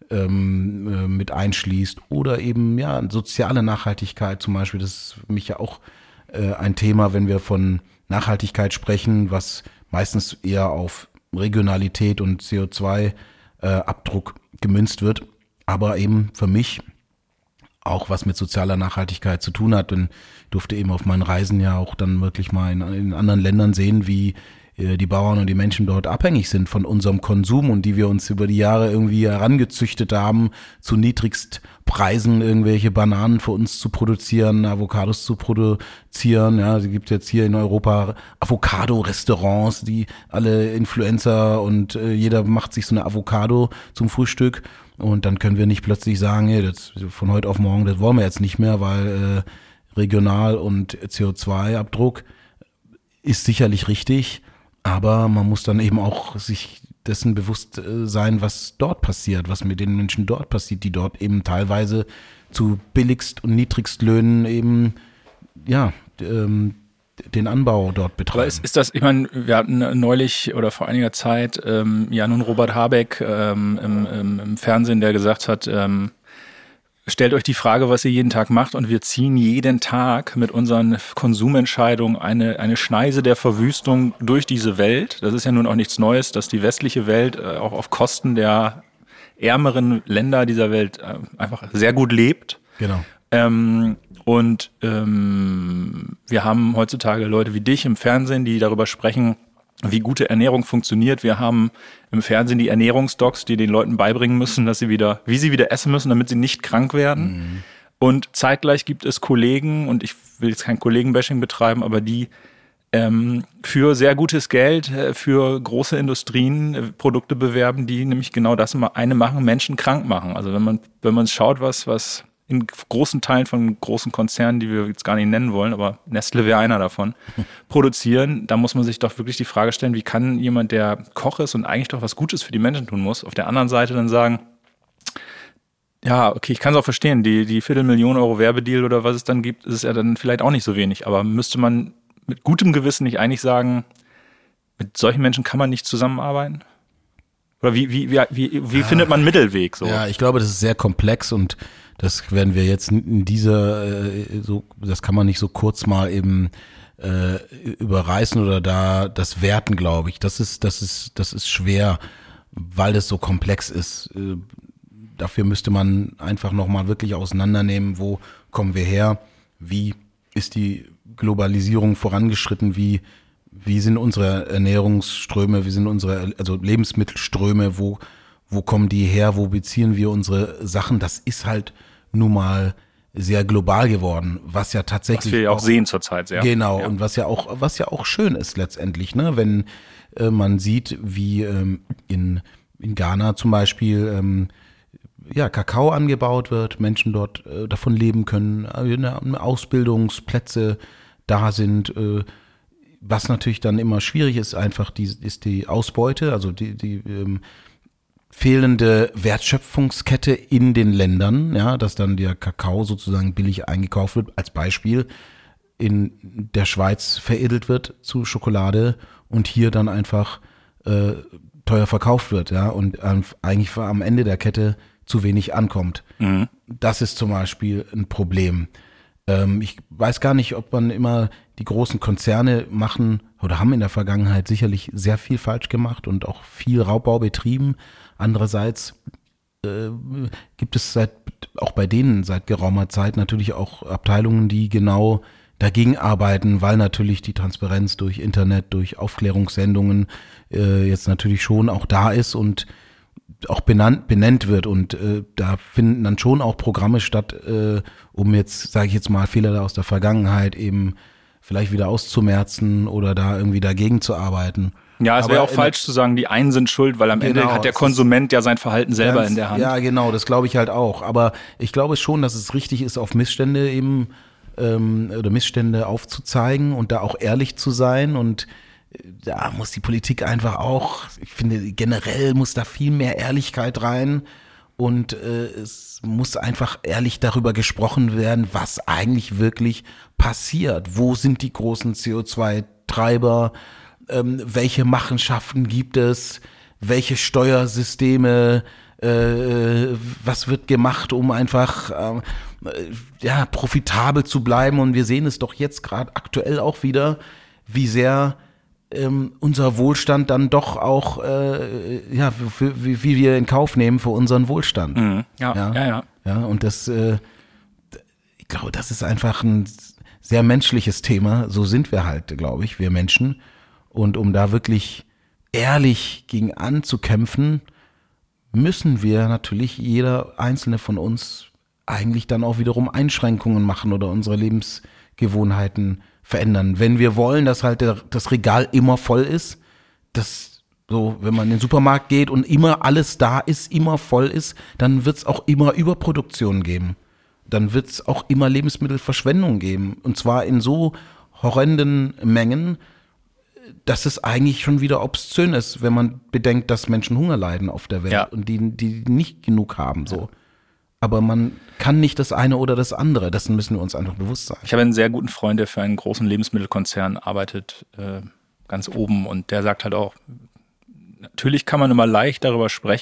ähm, äh, mit einschließt oder eben ja soziale Nachhaltigkeit zum Beispiel. Das ist für mich ja auch äh, ein Thema, wenn wir von Nachhaltigkeit sprechen, was meistens eher auf Regionalität und C O zwei Abdruck gemünzt wird, aber eben für mich auch was mit sozialer Nachhaltigkeit zu tun hat. Und ich durfte eben auf meinen Reisen ja auch dann wirklich mal in, in anderen Ländern sehen, wie äh, die Bauern und die Menschen dort abhängig sind von unserem Konsum und die wir uns über die Jahre irgendwie herangezüchtet haben, zu Niedrigstpreisen irgendwelche Bananen für uns zu produzieren, Avocados zu produzieren. Ja, es gibt jetzt hier in Europa Avocado-Restaurants, die alle Influencer und äh, jeder macht sich so eine Avocado zum Frühstück. Und dann können wir nicht plötzlich sagen, hey, das, von heute auf morgen, das wollen wir jetzt nicht mehr, weil äh, regional und C O zwei Abdruck ist sicherlich richtig, aber man muss dann eben auch sich dessen bewusst äh, sein, was dort passiert, was mit den Menschen dort passiert, die dort eben teilweise zu billigst und niedrigstlöhnen eben, ja, ähm, den Anbau dort betreiben. Aber ist, ist das, ich meine, wir hatten neulich oder vor einiger Zeit ähm, ja nun Robert Habeck ähm, im, im, im Fernsehen, der gesagt hat, ähm, stellt euch die Frage, was ihr jeden Tag macht, und wir ziehen jeden Tag mit unseren Konsumentscheidungen eine, eine Schneise der Verwüstung durch diese Welt. Das ist ja nun auch nichts Neues, dass die westliche Welt äh, auch auf Kosten der ärmeren Länder dieser Welt äh, einfach sehr gut lebt. Genau. Ähm, und ähm, wir haben heutzutage Leute wie dich im Fernsehen, die darüber sprechen, wie gute Ernährung funktioniert. Wir haben im Fernsehen die Ernährungsdocs, die den Leuten beibringen müssen, dass sie wieder, wie sie wieder essen müssen, damit sie nicht krank werden. Mhm. Und zeitgleich gibt es Kollegen, und ich will jetzt kein Kollegenbashing betreiben, aber die ähm, für sehr gutes Geld äh, für große Industrien äh, Produkte bewerben, die nämlich genau das eine machen, Menschen krank machen. Also wenn man wenn man schaut, was was in großen Teilen von großen Konzernen, die wir jetzt gar nicht nennen wollen, aber Nestle wäre einer davon, produzieren, da muss man sich doch wirklich die Frage stellen, wie kann jemand, der Koch ist und eigentlich doch was Gutes für die Menschen tun muss, auf der anderen Seite dann sagen, ja, okay, ich kann es auch verstehen, die, die Viertelmillion Euro Werbedeal oder was es dann gibt, ist ja dann vielleicht auch nicht so wenig, aber müsste man mit gutem Gewissen nicht eigentlich sagen, mit solchen Menschen kann man nicht zusammenarbeiten? Oder wie, wie, wie, wie, wie ja. findet man einen Mittelweg? So? Ja, ich glaube, das ist sehr komplex, und das werden wir jetzt in dieser, äh, so, das kann man nicht so kurz mal eben äh, überreißen oder da das werten, glaube ich. Das ist, das ist, das ist schwer, weil es so komplex ist. Äh, dafür müsste man einfach nochmal wirklich auseinandernehmen, wo kommen wir her, wie ist die Globalisierung vorangeschritten, wie wie sind unsere Ernährungsströme, wie sind unsere, also Lebensmittelströme, wo wo kommen die her, wo beziehen wir unsere Sachen? Das ist halt nun mal sehr global geworden, was ja tatsächlich was wir ja auch, auch sehen zurzeit sehr. Genau, ja. Und was ja auch was ja auch schön ist letztendlich, ne, wenn äh, man sieht, wie ähm, in in Ghana zum Beispiel ähm, ja Kakao angebaut wird, Menschen dort äh, davon leben können, äh, Ausbildungsplätze da sind. Äh, was natürlich dann immer schwierig ist, einfach die ist die Ausbeute, also die die ähm, fehlende Wertschöpfungskette in den Ländern, ja, dass dann der Kakao sozusagen billig eingekauft wird, als Beispiel in der Schweiz veredelt wird zu Schokolade und hier dann einfach äh, teuer verkauft wird, ja, und ähm, eigentlich am Ende der Kette zu wenig ankommt. Mhm. Das ist zum Beispiel ein Problem. Ähm, ich weiß gar nicht, ob man immer die großen Konzerne machen oder haben in der Vergangenheit sicherlich sehr viel falsch gemacht und auch viel Raubbau betrieben. Andererseits äh, gibt es seit auch bei denen seit geraumer Zeit natürlich auch Abteilungen, die genau dagegen arbeiten, weil natürlich die Transparenz durch Internet, durch Aufklärungssendungen äh, jetzt natürlich schon auch da ist und auch benannt, benennt wird, und äh, da finden dann schon auch Programme statt, äh, um jetzt, sage ich jetzt mal, Fehler aus der Vergangenheit eben vielleicht wieder auszumerzen oder da irgendwie dagegen zu arbeiten. Ja, es wäre auch falsch zu sagen, die einen sind schuld, weil am genau, Ende hat der Konsument ja sein Verhalten selber ganz, in der Hand. Ja, genau, das glaube ich halt auch. Aber ich glaube schon, dass es richtig ist, auf Missstände eben ähm, oder Missstände aufzuzeigen und da auch ehrlich zu sein, und da muss die Politik einfach auch, ich finde generell muss da viel mehr Ehrlichkeit rein, und äh, es muss einfach ehrlich darüber gesprochen werden, was eigentlich wirklich passiert. Wo sind die großen C O zwei Treiber? Ähm, welche Machenschaften gibt es? Welche Steuersysteme? Äh, was wird gemacht, um einfach äh, ja profitabel zu bleiben? Und wir sehen es doch jetzt gerade aktuell auch wieder, wie sehr Ähm, unser Wohlstand dann doch auch, äh, ja, für, wie, wie wir in Kauf nehmen für unseren Wohlstand. Mhm. Ja, ja, ja, ja. Ja, und das, äh, ich glaube, das ist einfach ein sehr menschliches Thema. So sind wir halt, glaube ich, wir Menschen. Und um da wirklich ehrlich gegen anzukämpfen, müssen wir natürlich, jeder einzelne von uns, eigentlich dann auch wiederum Einschränkungen machen oder unsere Lebensgewohnheiten verändern. Wenn wir wollen, dass halt der, das Regal immer voll ist, dass so, wenn man in den Supermarkt geht und immer alles da ist, immer voll ist, dann wird es auch immer Überproduktion geben. Dann wird es auch immer Lebensmittelverschwendung geben. Und zwar in so horrenden Mengen, dass es eigentlich schon wieder obszön ist, wenn man bedenkt, dass Menschen Hunger leiden auf der Welt, ja, und die, die nicht genug haben, so. Aber man kann nicht das eine oder das andere. Dessen müssen wir uns einfach bewusst sein. Ich habe einen sehr guten Freund, der für einen großen Lebensmittelkonzern arbeitet, äh, ganz oben. Und der sagt halt auch, natürlich kann man immer leicht darüber sprechen,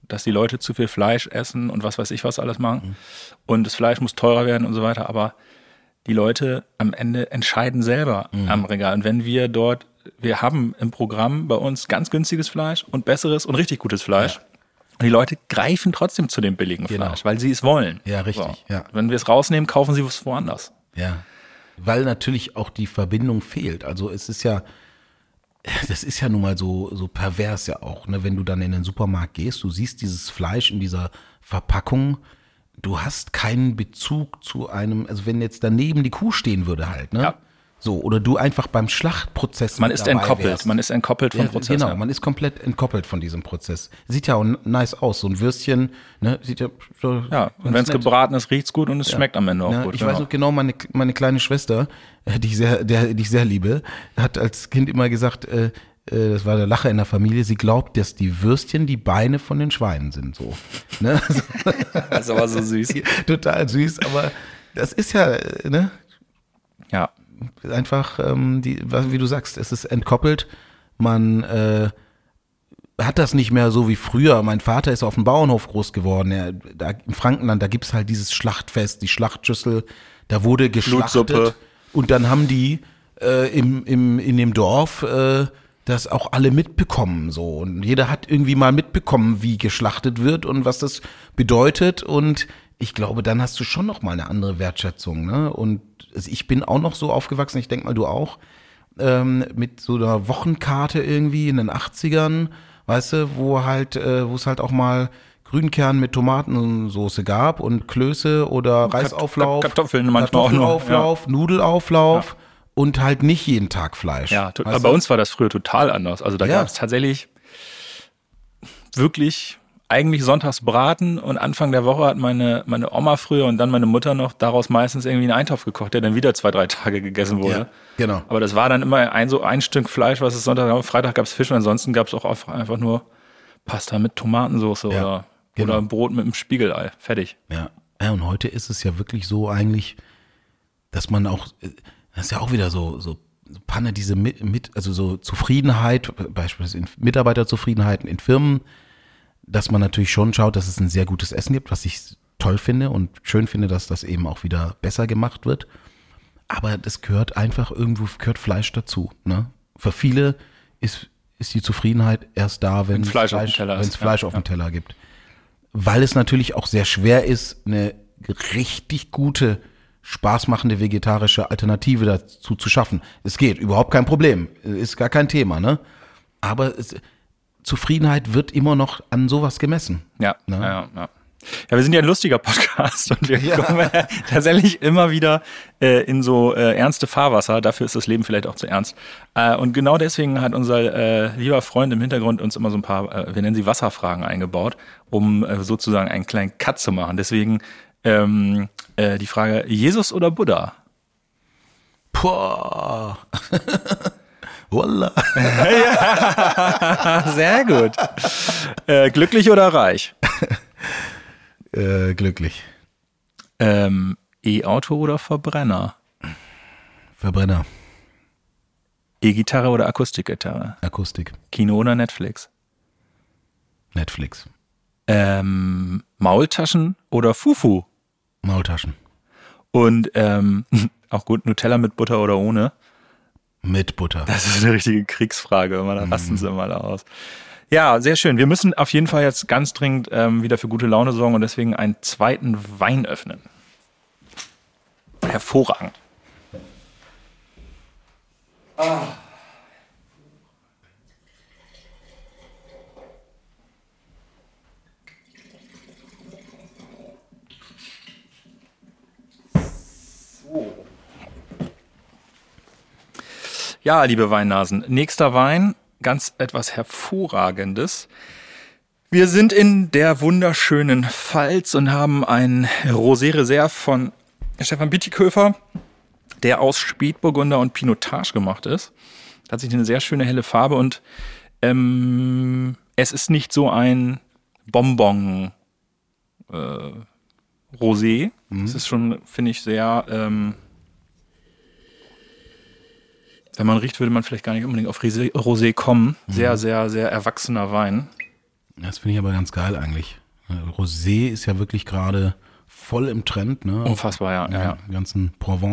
dass die Leute zu viel Fleisch essen und was weiß ich was alles machen. Mhm. Und das Fleisch muss teurer werden und so weiter. Aber die Leute am Ende entscheiden selber mhm. am Regal. Und wenn wir dort, wir haben im Programm bei uns ganz günstiges Fleisch und besseres und richtig gutes Fleisch. Ja. Und die Leute greifen trotzdem zu dem billigen genau. Fleisch, weil sie es wollen. Ja, richtig. So. Ja. Wenn wir es rausnehmen, kaufen sie es woanders. Ja, weil natürlich auch die Verbindung fehlt. Also es ist ja, das ist ja nun mal so, so pervers ja auch, ne? Wenn du dann in den Supermarkt gehst, du siehst dieses Fleisch in dieser Verpackung, du hast keinen Bezug zu einem, also wenn jetzt daneben die Kuh stehen würde halt, ne? Ja. So, oder du einfach beim Schlachtprozess Man ist entkoppelt, wärst. man ist entkoppelt vom ja, Prozess. Genau, ja. man ist komplett entkoppelt von diesem Prozess. Sieht ja auch nice aus, so ein Würstchen, ne, sieht ja so. Ja, und wenn es gebraten ist, riecht's gut und es ja. schmeckt am Ende auch ja, gut. Ich genau. weiß noch genau, meine, meine kleine Schwester, die ich sehr, der, die ich sehr liebe, hat als Kind immer gesagt, äh, das war der Lacher in der Familie, sie glaubt, dass die Würstchen die Beine von den Schweinen sind, so. Ne? Das ist aber so süß. Total süß, aber das ist ja, ne? Ja. Einfach, ähm, die, wie du sagst, es ist entkoppelt. Man äh, hat das nicht mehr so wie früher. Mein Vater ist auf dem Bauernhof groß geworden. Er, da, im Frankenland, da gibt's halt dieses Schlachtfest, die Schlachtschüssel. Da wurde geschlachtet. Blutsuppe. Und dann haben die äh, im, im, in dem Dorf äh, das auch alle mitbekommen. So. Und jeder hat irgendwie mal mitbekommen, wie geschlachtet wird und was das bedeutet. Und ich glaube, dann hast du schon noch mal eine andere Wertschätzung, ne? Und ich bin auch noch so aufgewachsen, ich denke mal, du auch, ähm, mit so einer Wochenkarte irgendwie in den achtzigern, weißt du, wo halt, äh, wo es halt auch mal Grünkern mit Tomatensoße gab und Klöße oder Reisauflauf, Kartoffeln manchmal Kartoffelauflauf, auch noch, ja. Nudelauflauf Ja. und halt nicht jeden Tag Fleisch. Ja, to- aber bei uns war das früher total anders. Also da ja. gab es tatsächlich wirklich eigentlich sonntags Braten und Anfang der Woche hat meine, meine Oma früher und dann meine Mutter noch daraus meistens irgendwie einen Eintopf gekocht, der dann wieder zwei, drei Tage gegessen wurde. Ja, genau. Aber das war dann immer ein so ein Stück Fleisch, was es Sonntag gab. Freitag gab es Fisch und ansonsten gab es auch einfach nur Pasta mit Tomatensauce ja, oder, genau. oder Brot mit einem Spiegelei. Fertig. Ja. Ja, und heute ist es ja wirklich so eigentlich, dass man auch, das ist ja auch wieder so, so Panne, diese mit, mit also so Zufriedenheit, beispielsweise Mitarbeiterzufriedenheit in Firmen, dass man natürlich schon schaut, dass es ein sehr gutes Essen gibt, was ich toll finde und schön finde, dass das eben auch wieder besser gemacht wird. Aber das gehört einfach irgendwo, gehört Fleisch dazu. Ne? Für viele ist, ist die Zufriedenheit erst da, wenn es Fleisch, Fleisch, auf dem Teller, wenn's Fleisch ja, auf dem Teller gibt. Weil es natürlich auch sehr schwer ist, eine richtig gute, spaßmachende vegetarische Alternative dazu zu schaffen. Es geht, überhaupt kein Problem, ist gar kein Thema. Ne? Aber es Zufriedenheit wird immer noch an sowas gemessen. Ja, ne? ja, ja. Ja, wir sind ja ein lustiger Podcast und wir ja. kommen ja tatsächlich immer wieder äh, in so äh, ernste Fahrwasser. Dafür ist das Leben vielleicht auch zu ernst. Äh, und genau deswegen hat unser äh, lieber Freund im Hintergrund uns immer so ein paar, äh, wir nennen sie Wasserfragen eingebaut, um äh, sozusagen einen kleinen Cut zu machen. Deswegen ähm, äh, die Frage, Jesus oder Buddha? Boah. Voila. Ja, sehr gut. Äh, glücklich oder reich? Äh, glücklich. Ähm, E-Auto oder Verbrenner? Verbrenner. E-Gitarre oder Akustikgitarre? Akustik. Kino oder Netflix? Netflix. Ähm, Maultaschen oder Fufu? Maultaschen. Und ähm, auch gut, Nutella mit Butter oder ohne? Mit Butter. Das ist eine richtige Kriegsfrage, man, da rasten sie immer aus. Ja, sehr schön. Wir müssen auf jeden Fall jetzt ganz dringend ähm, wieder für gute Laune sorgen und deswegen einen zweiten Wein öffnen. Hervorragend. Ah. So. Ja, liebe Weinnasen, nächster Wein, ganz etwas Hervorragendes. Wir sind in der wunderschönen Pfalz und haben einen Rosé Reserve von Stefan Bütikofer, der aus Spätburgunder und Pinotage gemacht ist. Hat sich eine sehr schöne helle Farbe und ähm, es ist nicht so ein Bonbon äh, Rosé. Mhm. Es ist schon, finde ich, sehr... Ähm, wenn man riecht, würde man vielleicht gar nicht unbedingt auf Rosé kommen. Sehr, mhm. sehr, sehr erwachsener Wein. Das finde ich aber ganz geil eigentlich. Rosé ist ja wirklich gerade voll im Trend, ne? Unfassbar, ja. ja, ja. Die ganzen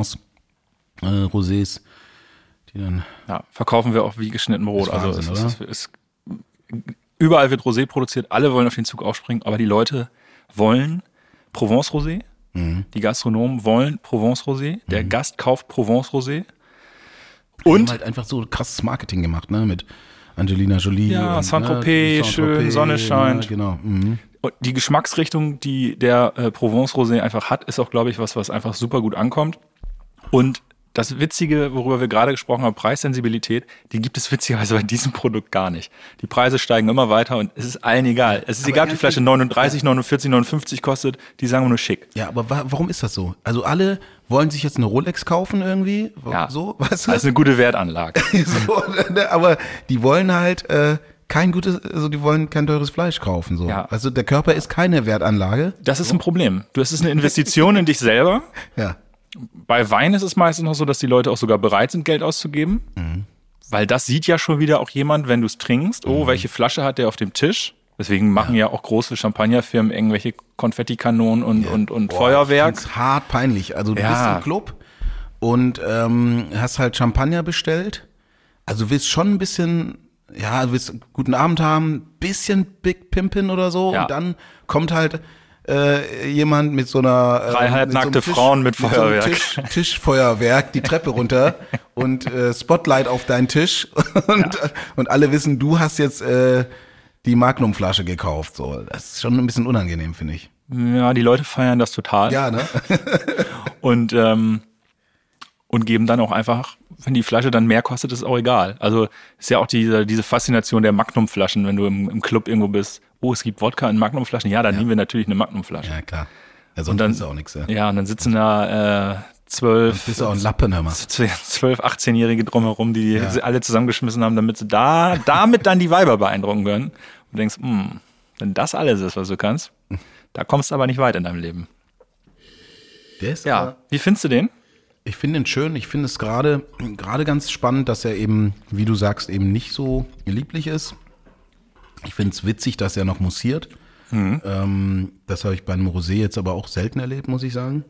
Provence-Rosés, die dann. Ja, verkaufen wir auch wie geschnitten Brot. Ist Wahnsinn, also es, ist, es ist, überall wird Rosé produziert, alle wollen auf den Zug aufspringen, aber die Leute wollen Provence-Rosé, mhm. die Gastronomen wollen Provence-Rosé, der mhm. Gast kauft Provence-Rosé. Und die haben halt einfach so krasses Marketing gemacht, ne? Mit Angelina Jolie. Ja, Saint-Tropez, ja, schön, Sonne scheint. Ja, genau. Mhm. Und die Geschmacksrichtung, die der äh, Provence-Rosé einfach hat, ist auch, glaube ich, was, was einfach super gut ankommt. Und das Witzige, worüber wir gerade gesprochen haben, Preissensibilität, die gibt es witzigerweise bei diesem Produkt gar nicht. Die Preise steigen immer weiter und es ist allen egal. Es ist aber egal, ob die Flasche neununddreißig, neunundvierzig, neunundfünfzig kostet, die sagen nur schick. Ja, aber wa- warum ist das so? Also alle wollen sich jetzt eine Rolex kaufen irgendwie, ja, so, weißt du? Das ist eine gute Wertanlage. So, aber die wollen halt äh, kein gutes, also die wollen kein teures Fleisch kaufen, so. Ja. Also der Körper ist keine Wertanlage. Das ist ein Problem. Du, das ist eine Investition in dich selber. Ja. Bei Wein ist es meistens noch so, dass die Leute auch sogar bereit sind, Geld auszugeben. Mhm. Weil das sieht ja schon wieder auch jemand, wenn du es trinkst. Oh, mhm. welche Flasche hat der auf dem Tisch? Deswegen machen ja, ja auch große Champagnerfirmen irgendwelche Konfettikanonen und, ja. und, und Boah, Feuerwerk. Das ist hart peinlich. Also du ja. bist im Club und ähm, hast halt Champagner bestellt. Also du willst schon ein bisschen, ja, du willst einen guten Abend haben, bisschen Big Pimpin oder so. Ja. Und dann kommt halt Äh, jemand mit so einer drei äh, halbnackte so Frauen mit Feuerwerk, mit so Tisch, Tischfeuerwerk die Treppe runter und äh, Spotlight auf deinen Tisch und, ja. und alle wissen, du hast jetzt äh, die Magnumflasche gekauft. So, das ist schon ein bisschen unangenehm, finde ich. Ja, die Leute feiern das total. Ja, ne? und ähm, und geben dann auch einfach, wenn die Flasche dann mehr kostet, ist auch egal. Also ist ja auch diese, diese Faszination der Magnumflaschen, wenn du im, im Club irgendwo bist. Oh, es gibt Wodka in Magnumflaschen. Ja, dann ja. nehmen wir natürlich eine Magnumflasche. Ja, klar. Ja, sonst und dann ist auch nichts. Ja. ja, und dann sitzen da äh, zwölf, bist du auch ein Lappen, hör mal. zwölf, achtzehnjährige drumherum, die ja. sie alle zusammengeschmissen haben, damit sie da damit dann die Weiber beeindrucken können. Und du denkst, hm, wenn das alles ist, was du kannst, da kommst du aber nicht weit in deinem Leben. Der ist ja, wie findest du den? Ich finde ihn schön. Ich finde es gerade gerade ganz spannend, dass er eben, wie du sagst, eben nicht so lieblich ist. Ich finde es witzig, dass er noch mussiert. Mhm. Ähm, das habe ich bei einem Rosé jetzt aber auch selten erlebt, muss ich sagen.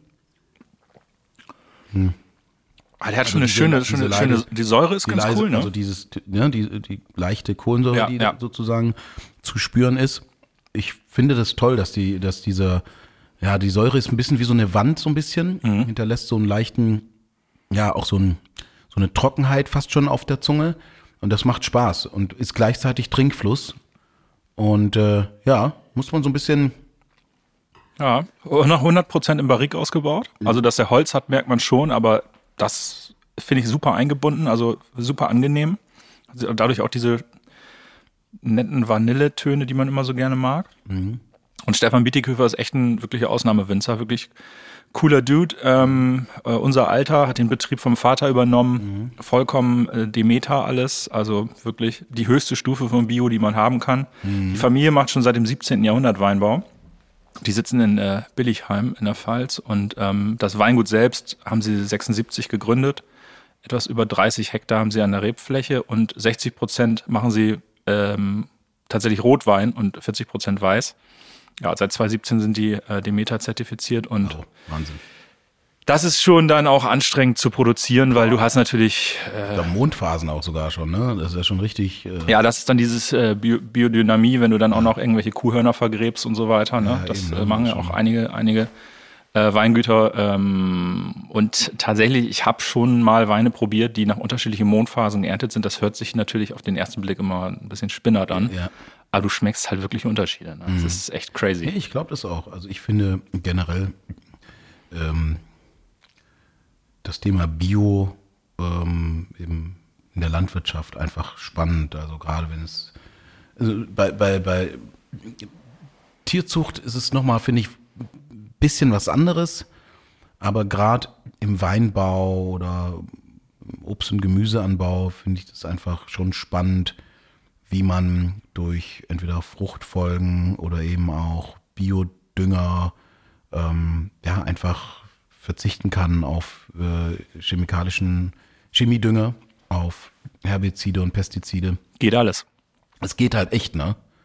Hm. Ah, der hat also schon eine diese, schöne, schöne, Leide, schöne, die Säure ist ganz leise, cool, ne? Also dieses, ja, die, die leichte Kohlensäure, ja, die ja. sozusagen zu spüren ist. Ich finde das toll, dass die, dass dieser, ja, die Säure ist ein bisschen wie so eine Wand, so ein bisschen, mhm. hinterlässt so einen leichten, ja, auch so, ein, so eine Trockenheit fast schon auf der Zunge. Und das macht Spaß und ist gleichzeitig Trinkfluss. Und äh, ja, muss man so ein bisschen. Ja, noch hundert Prozent im Barrique ausgebaut. Also, dass er Holz hat, merkt man schon, aber das finde ich super eingebunden, also super angenehm. Also dadurch auch diese netten Vanilletöne, die man immer so gerne mag. Mhm. Und Stefan Bietighofer ist echt ein wirklicher Ausnahmewinzer, wirklich cooler Dude. Ähm, äh, unser Alter hat den Betrieb vom Vater übernommen, mhm. vollkommen äh, Demeter alles, also wirklich die höchste Stufe von Bio, die man haben kann. Mhm. Die Familie macht schon seit dem siebzehnten Jahrhundert Weinbau. Die sitzen in äh, Billigheim in der Pfalz und ähm, das Weingut selbst haben sie sechsundsiebzig gegründet. Etwas über dreißig Hektar haben sie an der Rebfläche und sechzig Prozent machen sie ähm, tatsächlich Rotwein und vierzig Prozent Weiß. Ja, seit zweitausendsiebzehn sind die äh, Demeter zertifiziert und oh, Wahnsinn. Das ist schon dann auch anstrengend zu produzieren, weil du hast natürlich äh, da Mondphasen auch sogar schon, ne? Das ist ja schon richtig. Äh ja, das ist dann dieses äh, Bio- Biodynamie, wenn du dann auch noch irgendwelche Kuhhörner vergräbst und so weiter. Ne? Ja, das eben, äh, machen ja auch einige, einige äh, Weingüter. Ähm, und tatsächlich, ich habe schon mal Weine probiert, die nach unterschiedlichen Mondphasen geerntet sind. Das hört sich natürlich auf den ersten Blick immer ein bisschen spinnert an. Ja. Aber du schmeckst halt wirklich Unterschiede. Ne? Das mhm. ist echt crazy. Ja, ich glaube das auch. Also ich finde generell ähm, das Thema Bio ähm, eben in der Landwirtschaft einfach spannend. Also gerade wenn es also bei, bei, bei Tierzucht ist es nochmal, finde ich, ein bisschen was anderes. Aber gerade im Weinbau oder Obst- und Gemüseanbau finde ich das einfach schon spannend, wie man durch entweder Fruchtfolgen oder eben auch Biodünger ähm, ja einfach verzichten kann auf äh, chemikalischen Chemiedünger, auf Herbizide und Pestizide. Geht alles. Es geht halt echt, ne? Ja.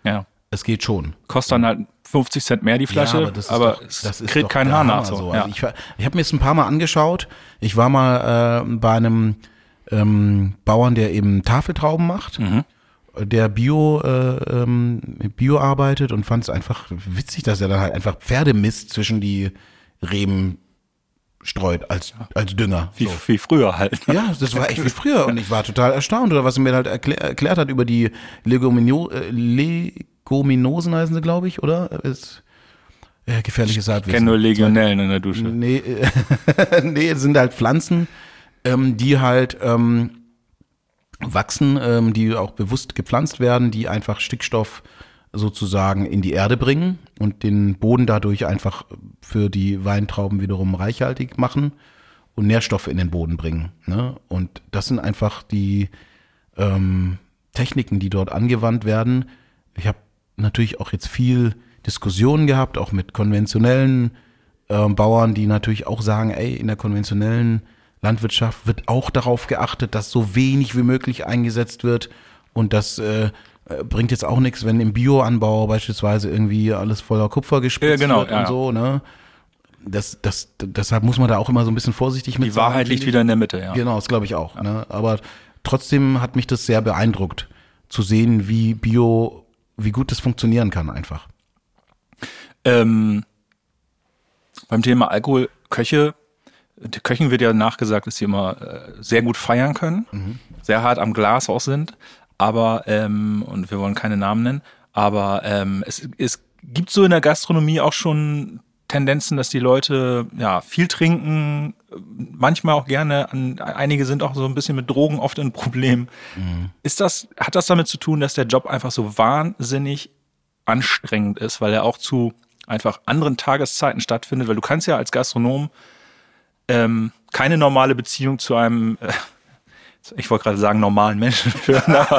es geht schon. Kostet dann halt fünfzig Cent mehr die Flasche, ja, aber, das ist aber doch, es das ist kriegt doch kein der Haar Hammer nach. So. so. Ja. Also ich ich habe mir es ein paar Mal angeschaut. Ich war mal äh, bei einem ähm, Bauern, der eben Tafeltrauben macht, Mhm. der Bio, äh, ähm, Bio arbeitet und fand es einfach witzig, dass er dann halt einfach Pferdemist zwischen die Reben streut als, als Dünger. Wie, So. wie früher halt. Ja, das war echt wie früher und ich war total erstaunt, oder was er mir halt erklär, erklärt hat über die Legumino, äh, Leguminosen heißen sie, glaube ich, oder? Ist, äh, gefährliches Ich Halbwissen. kenne nur Legionellen in der Dusche. Nee, äh, nee, es sind halt Pflanzen, ähm, die halt ähm, wachsen, ähm, die auch bewusst gepflanzt werden, die einfach Stickstoff sozusagen in die Erde bringen und den Boden dadurch einfach für die Weintrauben wiederum reichhaltig machen und Nährstoffe in den Boden bringen. Ne? Und das sind einfach die ähm, Techniken, die dort angewandt werden. Ich habe natürlich auch jetzt viel Diskussionen gehabt, auch mit konventionellen ähm, Bauern, die natürlich auch sagen, ey, in der konventionellen Landwirtschaft wird auch darauf geachtet, dass so wenig wie möglich eingesetzt wird und das äh, bringt jetzt auch nichts, wenn im Bioanbau beispielsweise irgendwie alles voller Kupfer gespritzt Ja, genau, wird und ja. so, ne? Das, das, deshalb muss man da auch immer so ein bisschen vorsichtig mit Die sein, Wahrheit finde liegt ich. wieder in der Mitte, ja. Genau, das glaube ich auch. Ne? Aber trotzdem hat mich das sehr beeindruckt, zu sehen, wie Bio, wie gut das funktionieren kann einfach. Ähm, beim Thema Alkohol, Köche, die Köchen wird ja nachgesagt, dass sie immer äh, sehr gut feiern können, Mhm. sehr hart am Glas auch sind, aber, ähm, und wir wollen keine Namen nennen, aber ähm, es, es gibt so in der Gastronomie auch schon Tendenzen, dass die Leute ja viel trinken, manchmal auch gerne, an, einige sind auch so ein bisschen mit Drogen oft ein Problem. Mhm. Ist das, hat das damit zu tun, dass der Job einfach so wahnsinnig anstrengend ist, weil er auch zu einfach anderen Tageszeiten stattfindet, weil du kannst ja als Gastronom ähm, keine normale Beziehung zu einem, äh, ich wollte gerade sagen, normalen Menschen führen, aber,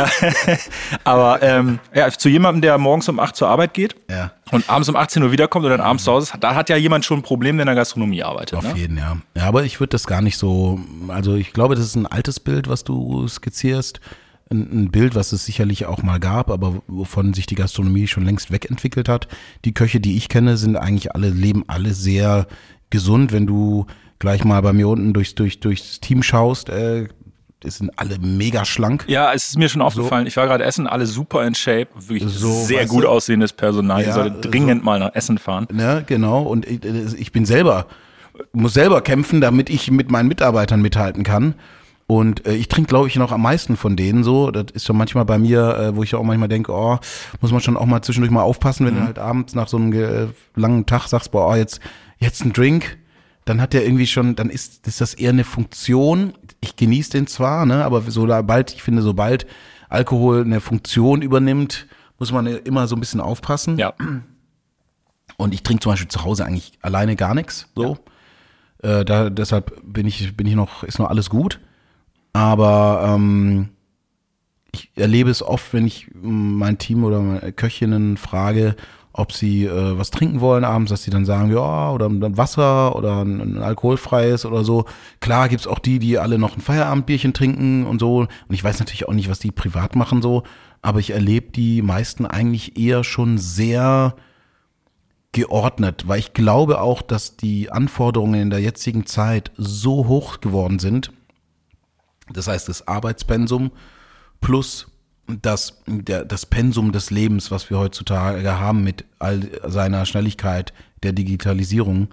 aber ähm, ja, zu jemandem, der morgens um acht zur Arbeit geht Ja. und abends um achtzehn Uhr wiederkommt oder dann abends zu Hause ist, da hat ja jemand schon ein Problem, der in der Gastronomie arbeitet. Auf Ne? jeden, ja. Ja, aber ich würde das gar nicht so, also ich glaube, das ist ein altes Bild, was du skizzierst. Ein, ein Bild, was es sicherlich auch mal gab, aber wovon sich die Gastronomie schon längst wegentwickelt hat. Die Köche, die ich kenne, sind eigentlich alle, leben alle sehr gesund. Wenn du gleich mal bei mir unten durchs, durch, durchs Team schaust, äh, die sind alle mega schlank. Ja, es ist mir schon aufgefallen. Ich war gerade essen, alle super in Shape, wirklich So, sehr weißt gut du? aussehendes Personal. Ja, Ich sollte dringend mal nach Essen fahren. Ne, genau. Und ich, ich bin selber, muss selber kämpfen, damit ich mit meinen Mitarbeitern mithalten kann. Und äh, ich trinke, glaube ich, noch am meisten von denen so. Das ist schon manchmal bei mir, äh, wo ich auch manchmal denke, oh, muss man schon auch mal zwischendurch mal aufpassen, wenn Mhm. du halt abends nach so einem äh, langen Tag sagst, boah, oh, jetzt, jetzt ein Drink, dann hat der irgendwie schon, dann ist, ist das eher eine Funktion. Ich genieße den zwar, ne, aber sobald, ich finde, sobald Alkohol eine Funktion übernimmt, muss man immer so ein bisschen aufpassen. Ja. Und ich trinke zum Beispiel zu Hause eigentlich alleine gar nichts. So. Äh, da, deshalb bin ich, bin ich noch, ist noch alles gut. Aber ähm, ich erlebe es oft, wenn ich mein Team oder meine Köchinnen frage, ob sie äh, was trinken wollen abends, dass sie dann sagen, ja, oder ein Wasser oder ein, ein alkoholfreies oder so. Klar gibt's auch die, die alle noch ein Feierabendbierchen trinken und so. Und ich weiß natürlich auch nicht, was die privat machen so. Aber ich erlebe die meisten eigentlich eher schon sehr geordnet, weil ich glaube auch, dass die Anforderungen in der jetzigen Zeit so hoch geworden sind. Das heißt, das Arbeitspensum plus das, der, das Pensum des Lebens, was wir heutzutage haben mit all seiner Schnelligkeit der Digitalisierung,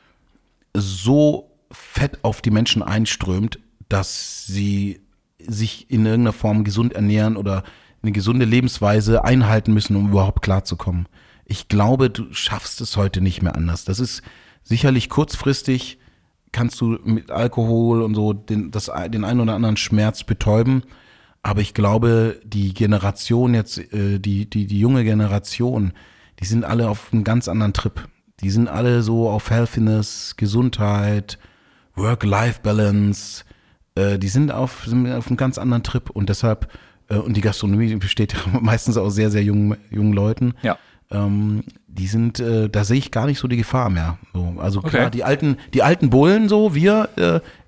so fett auf die Menschen einströmt, dass sie sich in irgendeiner Form gesund ernähren oder eine gesunde Lebensweise einhalten müssen, um überhaupt klarzukommen. Ich glaube, du schaffst es heute nicht mehr anders. Das ist sicherlich kurzfristig, kannst du mit Alkohol und so den, das, den einen oder anderen Schmerz betäuben. Aber ich glaube, die Generation jetzt, äh, die, die, die junge Generation, die sind alle auf einem ganz anderen Trip. Die sind alle so auf Healthiness, Gesundheit, Work-Life-Balance. Äh, die sind auf, sind auf einem ganz anderen Trip. Und deshalb, äh, und die Gastronomie besteht ja meistens aus sehr, sehr jungen, jungen Leuten. Ja. Ähm, die sind, äh, da sehe ich gar nicht so die Gefahr mehr. So, also klar, Okay. die alten, die alten Bullen so, wir äh,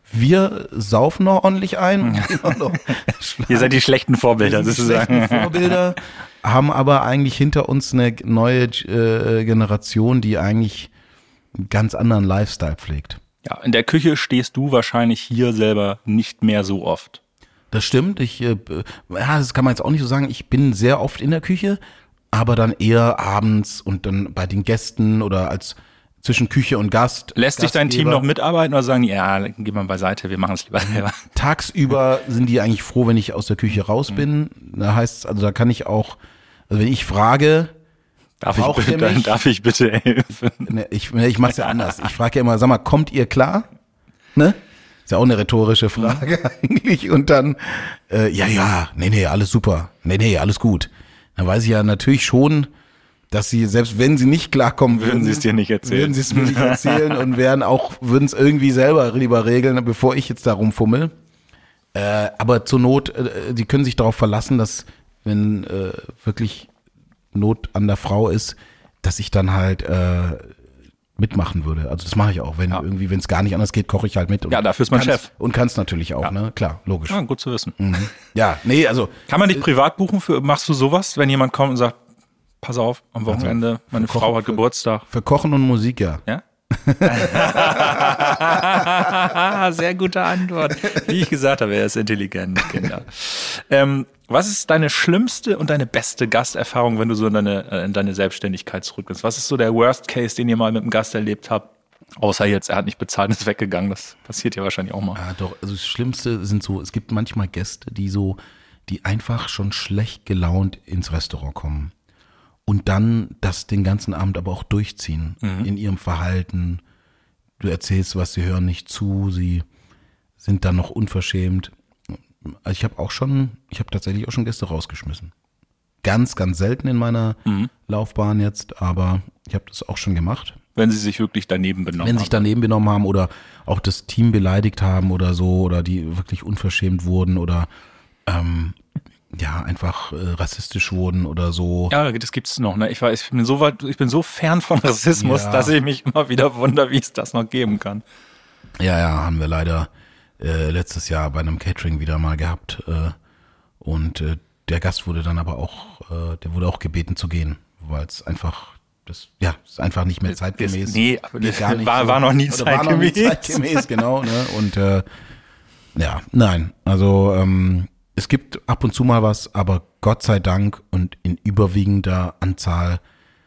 Wir saufen noch ordentlich ein. Ihr seid die schlechten Vorbilder, die sozusagen. schlechten Vorbilder, haben aber eigentlich hinter uns eine neue äh, Generation, die eigentlich einen ganz anderen Lifestyle pflegt. Ja, in der Küche stehst du wahrscheinlich hier selber nicht mehr so oft. Das stimmt. Ich, äh, ja, das kann man jetzt auch nicht so sagen. Ich bin sehr oft in der Küche, aber dann eher abends und dann bei den Gästen oder als zwischen Küche und Gast. Lässt sich dein Team noch mitarbeiten oder sagen die, ja, geh mal beiseite, wir machen es lieber selber? Tagsüber sind die eigentlich froh, wenn ich aus der Küche raus bin. Da heißt, also da kann ich auch, also wenn ich frage, darf ich bitte, dann darf ich bitte helfen? Ne, ich ich mach's ja anders. Ich frage ja immer, sag mal, kommt ihr klar? Ne? Ist ja auch eine rhetorische Frage eigentlich. Und dann, äh, ja, ja, nee, nee, alles super. Nee, nee, alles gut. Dann weiß ich ja natürlich schon, dass sie, selbst wenn sie nicht klarkommen würden, würden sie es dir nicht erzählen. Würden sie es mir nicht erzählen und werden auch, würden es irgendwie selber lieber regeln, bevor ich jetzt da rumfummel. Äh, aber zur Not, äh, die können sich darauf verlassen, dass, wenn äh, wirklich Not an der Frau ist, dass ich dann halt äh, mitmachen würde. Also das mache ich auch. Wenn ja. irgendwie, wenn es gar nicht anders geht, koche ich halt mit. Und ja, dafür ist man kann's, Chef. Und kann es natürlich auch, ja. ne? Klar, logisch. Ja, gut zu wissen. Mhm. Ja, nee, also. Kann man dich privat buchen für, machst du sowas, wenn jemand kommt und sagt, pass auf, am Wochenende, also meine Frau Kochen, hat Geburtstag. Für Kochen und Musik, ja. Ja? Sehr gute Antwort. Wie ich gesagt habe, er ist intelligent, Kinder. Ähm, was ist deine schlimmste und deine beste Gasterfahrung, wenn du so in deine, in deine Selbstständigkeit zurückgehst? Was ist so der Worst Case, den ihr mal mit einem Gast erlebt habt? Außer jetzt, er hat nicht bezahlt und ist weggegangen. Das passiert ja wahrscheinlich auch mal. Ja, doch. Also das Schlimmste sind so, es gibt manchmal Gäste, die so, die einfach schon schlecht gelaunt ins Restaurant kommen. Und dann das den ganzen Abend aber auch durchziehen mhm. in ihrem Verhalten. Du erzählst was, sie hören nicht zu, sie sind dann noch unverschämt. Also ich habe auch schon, ich habe tatsächlich auch schon Gäste rausgeschmissen. Ganz, ganz selten in meiner mhm. Laufbahn jetzt, aber ich habe das auch schon gemacht. Wenn sie sich wirklich daneben benommen haben. Wenn sie sich daneben benommen haben oder auch das Team beleidigt haben oder so oder die wirklich unverschämt wurden oder ähm, ja, einfach äh, rassistisch wurden oder so. Ja, das gibt's noch, ne? Ich war, ich bin so weit, ich bin so fern von Rassismus, ja. dass ich mich immer wieder wundere, wie es das noch geben kann. Ja, ja, haben wir leider äh, letztes Jahr bei einem Catering wieder mal gehabt. Äh, und äh, der Gast wurde dann aber auch, äh, der wurde auch gebeten zu gehen, weil es einfach, das, ja, ist einfach nicht mehr zeitgemäß. Das, nee, aber das gar nicht war, so, war noch nie zeitgemäß. War noch nie zeitgemäß, genau, ne? Und äh, ja, nein, also ähm, es gibt ab und zu mal was, aber Gott sei Dank und in überwiegender Anzahl,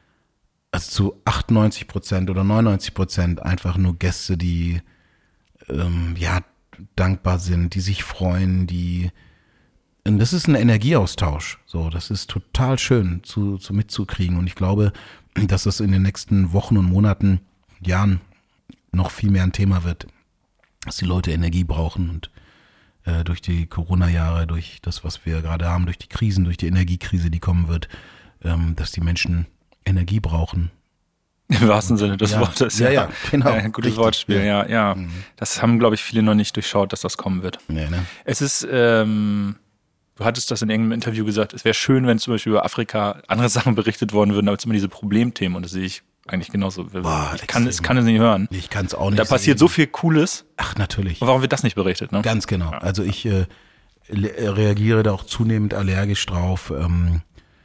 also zu achtundneunzig Prozent oder neunundneunzig Prozent einfach nur Gäste, die ähm, ja dankbar sind, die sich freuen, die und das ist ein Energieaustausch. So, das ist total schön zu, zu mitzukriegen und ich glaube, dass das in den nächsten Wochen und Monaten, Jahren noch viel mehr ein Thema wird, dass die Leute Energie brauchen und durch die Corona-Jahre, durch das, was wir gerade haben, durch die Krisen, durch die Energiekrise, die kommen wird, ähm, dass die Menschen Energie brauchen. Im wahrsten Sinne des ja. Wortes. Ja, ja, ja genau. Ein gutes Richtig. Wortspiel, ja, ja. ja. Mhm. Das haben, glaube ich, viele noch nicht durchschaut, dass das kommen wird. Nee, ne? Es ist, ähm, du hattest das in irgendeinem Interview gesagt, es wäre schön, wenn zum Beispiel über Afrika andere Sachen berichtet worden würden, als immer diese Problemthemen. Und das sehe ich eigentlich genauso. Boah, ich kann es, kann es nicht hören. Ich kann es auch nicht Da passiert sehen. So viel Cooles. Ach, natürlich. Und warum wird das nicht berichtet? Ne? Ganz genau. Ja. Also ich äh, reagiere da auch zunehmend allergisch drauf. Ähm,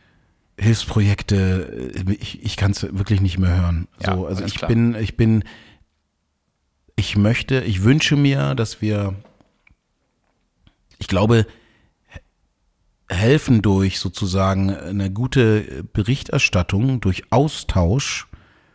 Hilfsprojekte, ich, ich kann es wirklich nicht mehr hören. Ja, so, also ich klar. bin, ich bin, ich möchte, ich wünsche mir, dass wir, ich glaube, helfen durch sozusagen eine gute Berichterstattung, durch Austausch,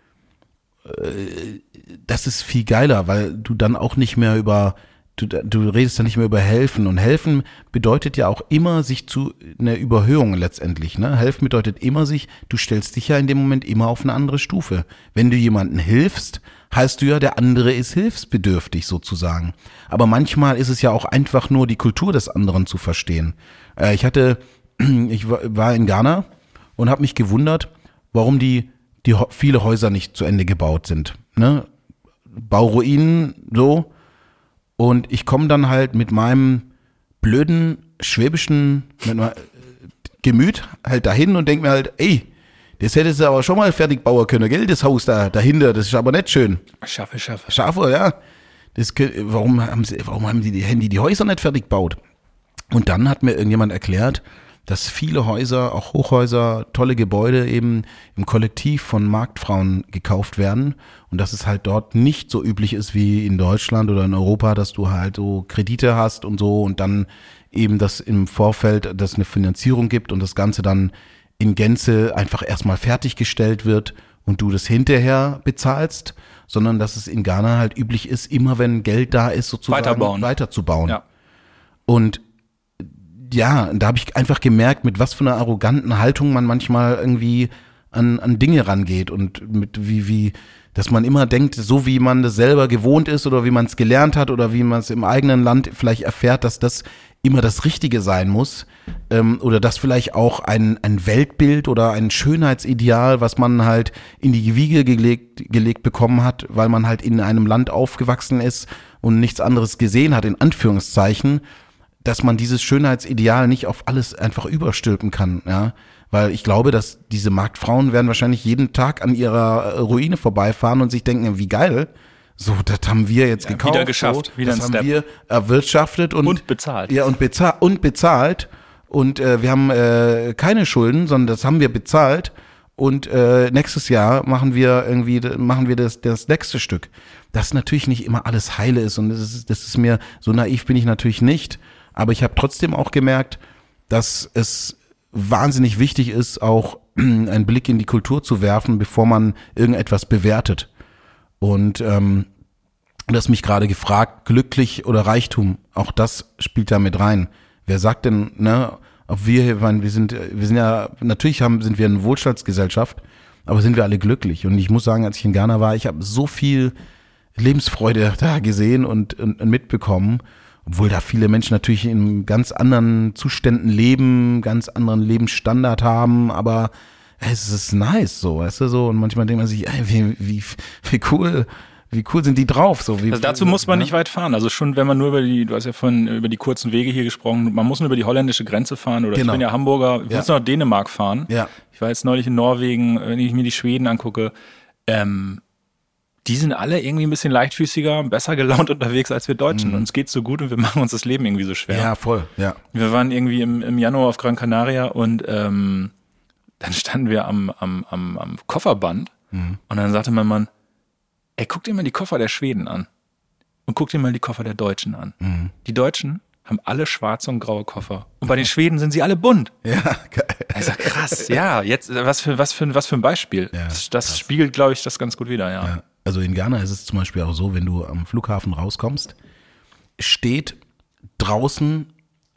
das ist viel geiler, weil du dann auch nicht mehr über, du, du redest dann nicht mehr über helfen und helfen bedeutet ja auch immer sich zu einer Überhöhung letztendlich, ne? Helfen bedeutet immer sich, du stellst dich ja in dem Moment immer auf eine andere Stufe. Wenn du jemandem hilfst, heißt du ja, der andere ist hilfsbedürftig sozusagen. Aber manchmal ist es ja auch einfach nur die Kultur des anderen zu verstehen. Äh, ich hatte, ich war in Ghana und habe mich gewundert, warum die die viele Häuser nicht zu Ende gebaut sind, ne? Bauruinen, so. Und ich komme dann halt mit meinem blöden, schwäbischen mit meinem Gemüt halt dahin und denke mir halt, ey, das hättest du aber schon mal fertig bauen können, gell, das Haus da dahinter, das ist aber nicht schön. Schaffe, schaffe. Schaffe, ja. das, warum haben sie, warum haben die, die Handy die Häuser nicht fertig gebaut? Und dann hat mir irgendjemand erklärt, dass viele Häuser, auch Hochhäuser, tolle Gebäude eben im Kollektiv von Marktfrauen gekauft werden und dass es halt dort nicht so üblich ist wie in Deutschland oder in Europa, dass du halt so Kredite hast und so und dann eben das im Vorfeld, dass eine Finanzierung gibt und das Ganze dann in Gänze einfach erstmal fertiggestellt wird und du das hinterher bezahlst, sondern dass es in Ghana halt üblich ist, immer wenn Geld da ist, sozusagen Weiterbauen. weiterzubauen. Ja. Und ja, da habe ich einfach gemerkt, mit was für einer arroganten Haltung man manchmal irgendwie an, an Dinge rangeht und mit wie, wie, dass man immer denkt, so wie man das selber gewohnt ist oder wie man es gelernt hat oder wie man es im eigenen Land vielleicht erfährt, dass das immer das Richtige sein muss ähm, oder dass vielleicht auch ein, ein Weltbild oder ein Schönheitsideal, was man halt in die Wiege gelegt, gelegt bekommen hat, weil man halt in einem Land aufgewachsen ist und nichts anderes gesehen hat, in Anführungszeichen, dass man dieses Schönheitsideal nicht auf alles einfach überstülpen kann, ja, weil ich glaube, dass diese Marktfrauen werden wahrscheinlich jeden Tag an ihrer Ruine vorbeifahren und sich denken, wie geil, so, das haben wir jetzt ja, gekauft, wieder geschafft, so, wieder das ein haben Step. wir erwirtschaftet und, und bezahlt, ja und bezahlt und bezahlt und äh, wir haben äh, keine Schulden, sondern das haben wir bezahlt und äh, nächstes Jahr machen wir irgendwie machen wir das das nächste Stück, das natürlich nicht immer alles heile ist und das ist, das ist mir so naiv bin ich natürlich nicht. Aber ich habe trotzdem auch gemerkt, dass es wahnsinnig wichtig ist, auch einen Blick in die Kultur zu werfen, bevor man irgendetwas bewertet. Und ähm, du hast mich gerade gefragt, glücklich oder Reichtum, auch das spielt da mit rein. Wer sagt denn, ne, ob wir, ich meine, wir sind, wir sind ja, natürlich haben, sind wir eine Wohlstandsgesellschaft, aber sind wir alle glücklich? Und ich muss sagen, als ich in Ghana war, ich habe so viel Lebensfreude da gesehen und, und, und mitbekommen. Obwohl da viele Menschen natürlich in ganz anderen Zuständen leben, ganz anderen Lebensstandard haben, aber es ist nice so, weißt du, so. Und manchmal denkt man sich, ey, wie, wie, wie cool, wie cool sind die drauf, so. Wie, also dazu muss man ja? nicht weit fahren. Also schon, wenn man nur über die, du hast ja vorhin über die kurzen Wege hier gesprochen, man muss nur über die holländische Grenze fahren oder genau. Ich bin ja Hamburger, ich ja. muss nach Dänemark fahren. Ja. Ich war jetzt neulich in Norwegen, wenn ich mir die Schweden angucke, ähm, die sind alle irgendwie ein bisschen leichtfüßiger, besser gelaunt unterwegs als wir Deutschen. Mhm. Uns geht's so gut und wir machen uns das Leben irgendwie so schwer. Ja, voll, ja. Wir waren irgendwie im, im Januar auf Gran Canaria und ähm, dann standen wir am, am, am, am Kofferband mhm. und dann sagte mein Mann, ey, guck dir mal die Koffer der Schweden an und guck dir mal die Koffer der Deutschen an. Mhm. Die Deutschen haben alle schwarze und graue Koffer. Und bei den Schweden sind sie alle bunt. Ja, geil. Also krass, ja, jetzt, was für, was für, was für ein Beispiel. Ja, das das spiegelt, glaube ich, das ganz gut wider, ja. ja. Also in Ghana ist es zum Beispiel auch so, wenn du am Flughafen rauskommst, steht draußen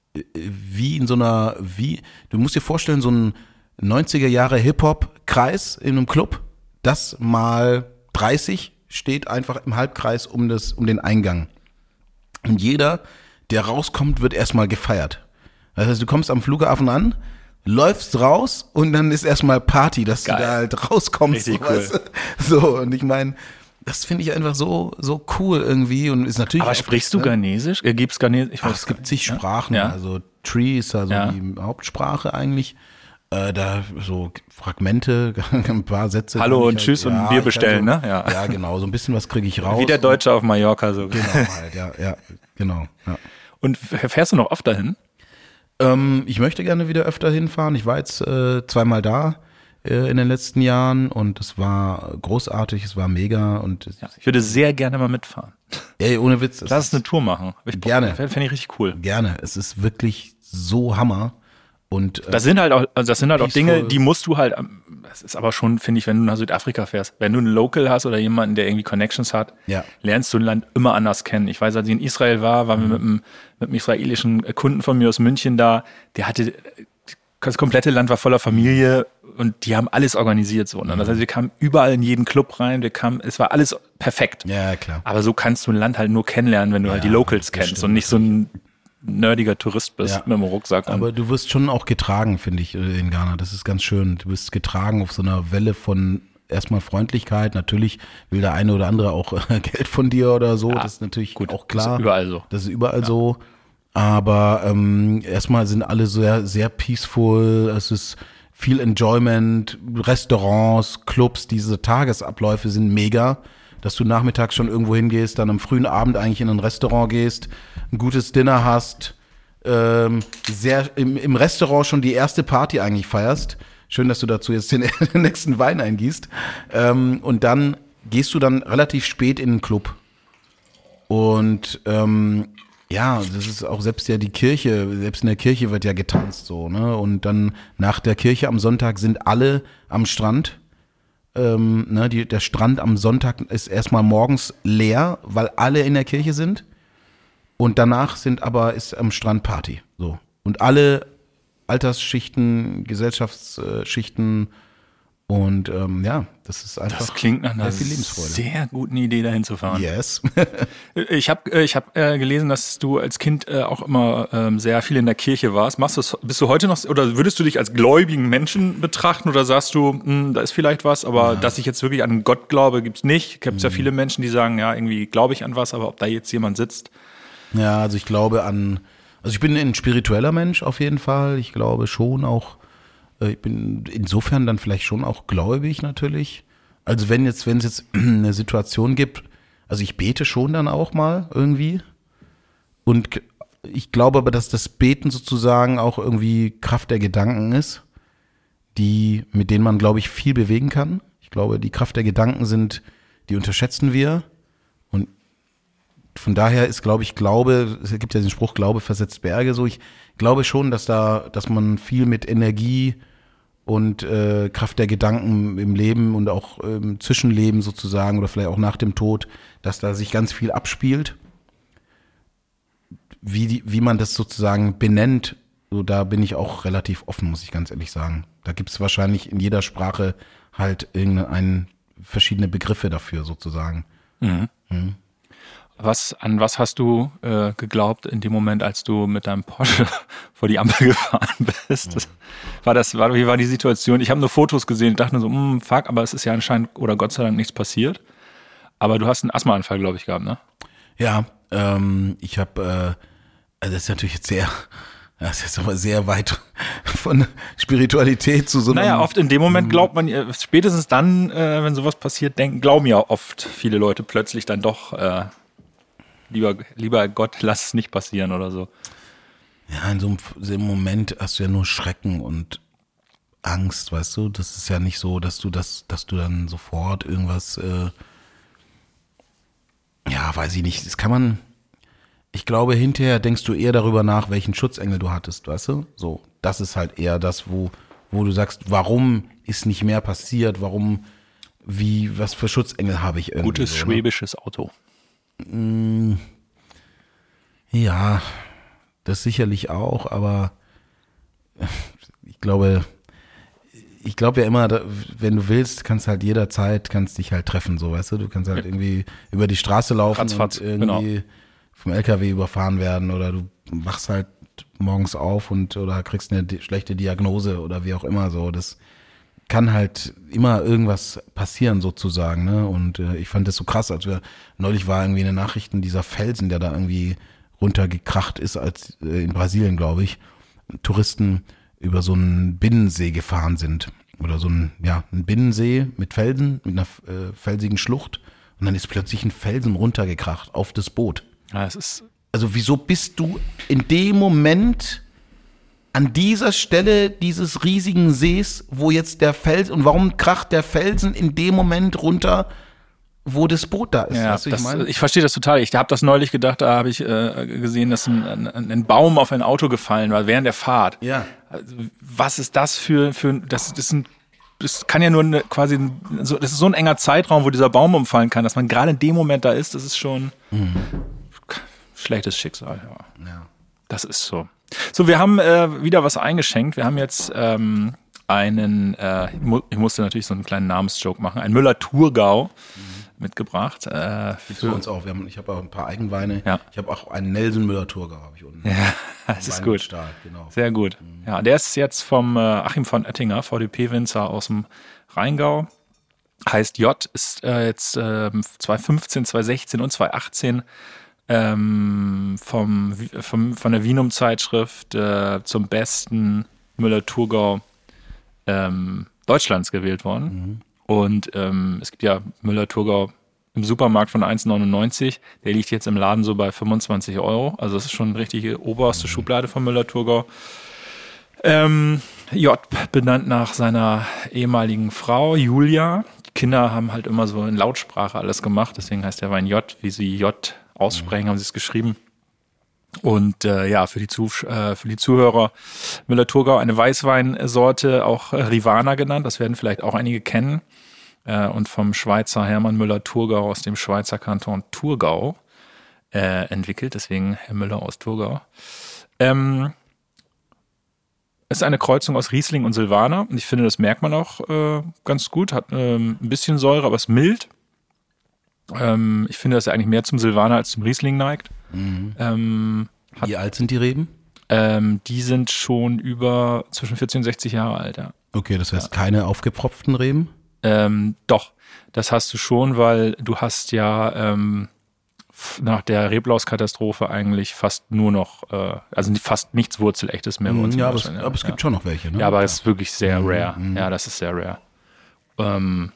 wie in so einer, wie, du musst dir vorstellen, so ein neunziger Jahre Hip-Hop-Kreis in einem Club, das mal dreißig steht einfach im Halbkreis um das, um den Eingang. Und jeder, der rauskommt, wird erstmal gefeiert. Das heißt, du kommst am Flughafen an, läufst raus und dann ist erstmal Party, dass Geil. Du da halt rauskommst. Richtig cool. Weißt du? So, und ich meine, das finde ich einfach so so cool irgendwie und ist natürlich. Aber sprichst du Ghanesisch? Äh, gibt's Ghanesisch? Ich weiß, Ach, es gibt zig Sprachen. Ja? Also Tree ist also ja. die Hauptsprache eigentlich. Äh, da so Fragmente, ein paar Sätze. Hallo und halt, tschüss ja, und Bier bestellen, also, ne? Ja. ja, genau. So ein bisschen was kriege ich raus. Wie der Deutsche auf Mallorca so. Genau halt, ja, ja, genau. Ja. Und fährst du noch oft dahin? Ähm, ich möchte gerne wieder öfter hinfahren. Ich war jetzt äh, zweimal da äh, in den letzten Jahren und es war großartig, es war mega und ja, ich würde sehr gerne mal mitfahren. Ey, ohne Witz. Lass uns eine Tour machen. Ich gerne. Fände ich richtig cool. Gerne. Es ist wirklich so Hammer. Und, äh, das sind halt auch, also das sind halt auch Dinge, die musst du halt, das ist aber schon, finde ich, wenn du nach Südafrika fährst, wenn du einen Local hast oder jemanden, der irgendwie Connections hat, ja. lernst du ein Land immer anders kennen. Ich weiß, als ich in Israel war, waren mhm. wir mit einem, mit einem israelischen Kunden von mir aus München da, der hatte, das komplette Land war voller Familie und die haben alles organisiert so. Ne? Das heißt, wir kamen überall in jeden Club rein, wir kamen, es war alles perfekt. Ja, klar. Aber so kannst du ein Land halt nur kennenlernen, wenn du ja, halt die Locals kennst stimmt. und nicht so ein nerdiger Tourist bist ja. mit dem Rucksack. Aber du wirst schon auch getragen, finde ich, in Ghana. Das ist ganz schön. Du wirst getragen auf so einer Welle von erstmal Freundlichkeit. Natürlich will der eine oder andere auch Geld von dir oder so. Ja, das ist natürlich gut, auch klar. Das ist überall so. Das ist überall ja. so. Aber ähm, erstmal sind alle sehr, sehr peaceful. Es ist viel Enjoyment, Restaurants, Clubs, diese Tagesabläufe sind mega. dass du nachmittags schon irgendwo hingehst, dann am frühen Abend eigentlich in ein Restaurant gehst, ein gutes Dinner hast, ähm, sehr im, im Restaurant schon die erste Party eigentlich feierst. Schön, dass du dazu jetzt den, den nächsten Wein eingießt. Ähm, und dann gehst du dann relativ spät in den Club. Und ähm, ja, das ist auch selbst ja die Kirche, selbst in der Kirche wird ja getanzt so, ne? Und dann nach der Kirche am Sonntag sind alle am Strand. Ähm, ne, die, der Strand am Sonntag ist erstmal morgens leer, weil alle in der Kirche sind. Und danach sind aber ist am Strand Party. So. Und alle Altersschichten, Gesellschaftsschichten und ähm, ja, das ist einfach das klingt nach einer sehr viel Lebensfreude. Sehr guten Idee, dahin zu fahren. Yes. Ich habe ich hab, äh, gelesen, dass du als Kind äh, auch immer ähm, sehr viel in der Kirche warst. Machst du bist du heute noch, oder würdest du dich als gläubigen Menschen betrachten oder sagst du, mh, da ist vielleicht was, aber ja. dass ich jetzt wirklich an Gott glaube, gibt's nicht. Es gibt mhm. ja viele Menschen, die sagen, ja, irgendwie glaube ich an was, aber ob da jetzt jemand sitzt. Ja, also ich glaube an, also ich bin ein spiritueller Mensch auf jeden Fall. Ich glaube schon auch, ich bin insofern dann vielleicht schon auch gläubig natürlich. Also wenn jetzt, wenn es jetzt eine Situation gibt, also ich bete schon dann auch mal irgendwie. Und ich glaube aber, dass das Beten sozusagen auch irgendwie Kraft der Gedanken ist, die, mit denen man, glaube ich, viel bewegen kann. Ich glaube, die Kraft der Gedanken sind, die unterschätzen wir. Und von daher ist, glaube ich, Glaube, es gibt ja den Spruch, Glaube versetzt Berge, so ich glaube schon, dass da, dass man viel mit Energie und äh, Kraft der Gedanken im Leben und auch im Zwischenleben sozusagen oder vielleicht auch nach dem Tod, dass da sich ganz viel abspielt. Wie, die, wie man das sozusagen benennt, so da bin ich auch relativ offen, muss ich ganz ehrlich sagen. Da gibt es wahrscheinlich in jeder Sprache halt irgendeine verschiedene Begriffe dafür sozusagen. Mhm. Mhm. Was, an was hast du äh, geglaubt in dem Moment, als du mit deinem Porsche vor die Ampel gefahren bist? Das, war das, war, wie war die Situation? Ich habe nur Fotos gesehen und dachte nur so, mh, fuck, aber es ist ja anscheinend oder Gott sei Dank nichts passiert. Aber du hast einen Asthmaanfall, glaube ich, gehabt, ne? Ja, ähm, ich habe, äh, also das ist natürlich jetzt sehr, das ist jetzt aber sehr weit von Spiritualität zu so einem. Naja, oft in dem Moment glaubt man, spätestens dann, äh, wenn sowas passiert, denken, glauben ja oft viele Leute plötzlich dann doch, äh, Lieber, lieber Gott, lass es nicht passieren oder so. Ja, in so einem, so einem Moment hast du ja nur Schrecken und Angst, weißt du? Das ist ja nicht so, dass du das, dass du dann sofort irgendwas, äh, ja, weiß ich nicht, das kann man, ich glaube, hinterher denkst du eher darüber nach, welchen Schutzengel du hattest, weißt du? So, das ist halt eher das, wo, wo du sagst, warum ist nicht mehr passiert, warum, wie, was für Schutzengel habe ich irgendwie. Gutes so, schwäbisches ne? Auto. Ja, das sicherlich auch, aber ich glaube, ich glaube ja immer, wenn du willst, kannst halt jederzeit, kannst dich halt treffen, so, weißt du, du kannst halt irgendwie über die Straße laufen Ratzfatz, und irgendwie genau. vom L K W überfahren werden oder du wachst halt morgens auf und oder kriegst eine schlechte Diagnose oder wie auch immer, so, das kann halt immer irgendwas passieren sozusagen, ne? Und äh, ich fand das so krass, als wir neulich war irgendwie in den Nachrichten dieser Felsen, der da irgendwie runtergekracht ist, als äh, in Brasilien, glaube ich, Touristen über so einen Binnensee gefahren sind oder so ein ja ein Binnensee mit Felsen, mit einer äh, felsigen Schlucht und dann ist plötzlich ein Felsen runtergekracht auf das Boot. Ja, es ist also wieso bist du in dem Moment an dieser Stelle dieses riesigen Sees, wo jetzt der Felsen, und warum kracht der Felsen in dem Moment runter, wo das Boot da ist? Ja, weißt du, das, ich, mein? ich verstehe das total. Ich habe das neulich gedacht, da habe ich äh, gesehen, dass ein, ein, ein Baum auf ein Auto gefallen war während der Fahrt. Ja. Also, was ist das für, für das, das, sind, das kann ja nur eine, quasi, so, das ist so ein enger Zeitraum, wo dieser Baum umfallen kann, dass man gerade in dem Moment da ist, das ist schon mhm. schlechtes Schicksal. Ja. Ja. Das ist so. So, wir haben äh, wieder was eingeschenkt. Wir haben jetzt ähm, einen, äh, ich musste natürlich so einen kleinen Namensjoke machen, ein Müller-Thurgau mhm. mitgebracht. Äh, für uns auch. Wir haben, ich habe auch ein paar Eigenweine. Ja. Ich habe auch einen Nelson Müller-Thurgau habe ich unten. Ja, das ist gut. Genau. Sehr gut. Mhm. Ja, der ist jetzt vom äh, Achim von Oettinger, V D P-Winzer aus dem Rheingau. Heißt J, ist äh, jetzt äh, zwanzig fünfzehn, zwanzig sechzehn und zwanzig achtzehn Ähm, vom, vom, von der Vinum-Zeitschrift äh, zum besten Müller-Thurgau ähm, Deutschlands gewählt worden. Mhm. Und ähm, es gibt ja Müller-Thurgau im Supermarkt von eins neunundneunzig. Der liegt jetzt im Laden so bei fünfundzwanzig Euro. Also das ist schon eine richtige oberste Schublade von Müller-Thurgau. Ähm, J, benannt nach seiner ehemaligen Frau Julia. Die Kinder haben halt immer so in Lautsprache alles gemacht, deswegen heißt der Wein J, wie sie J aussprechen, haben sie es geschrieben. Und äh, ja, für die, Zu äh, für die Zuhörer, Müller-Thurgau, eine Weißweinsorte, auch Rivana genannt, das werden vielleicht auch einige kennen. Äh, und vom Schweizer Hermann Müller-Thurgau aus dem Schweizer Kanton Thurgau äh, entwickelt, deswegen Herr Müller aus Thurgau. Ähm, Es ist eine Kreuzung aus Riesling und Silvaner und ich finde, das merkt man auch äh, ganz gut. Hat ähm, ein bisschen Säure, aber ist mild. Ähm, ich finde, dass er eigentlich mehr zum Silvaner als zum Riesling neigt. Mhm. Ähm, hat, Wie alt sind die Reben? ähm, die sind schon über zwischen vierzig und sechzig Jahre alt, ja. Okay, das heißt keine aufgepfropften Reben? Ähm, doch, das hast du schon, weil du hast ja ähm, nach der Reblauskatastrophe eigentlich fast nur noch, äh, also fast nichts Wurzelechtes mehr. Mhm, ja, aber es, ja. aber es gibt ja. schon noch welche, ne? Ja, aber es ist wirklich sehr Mhm, rare. mhm. Ja, das ist sehr rare. Ähm,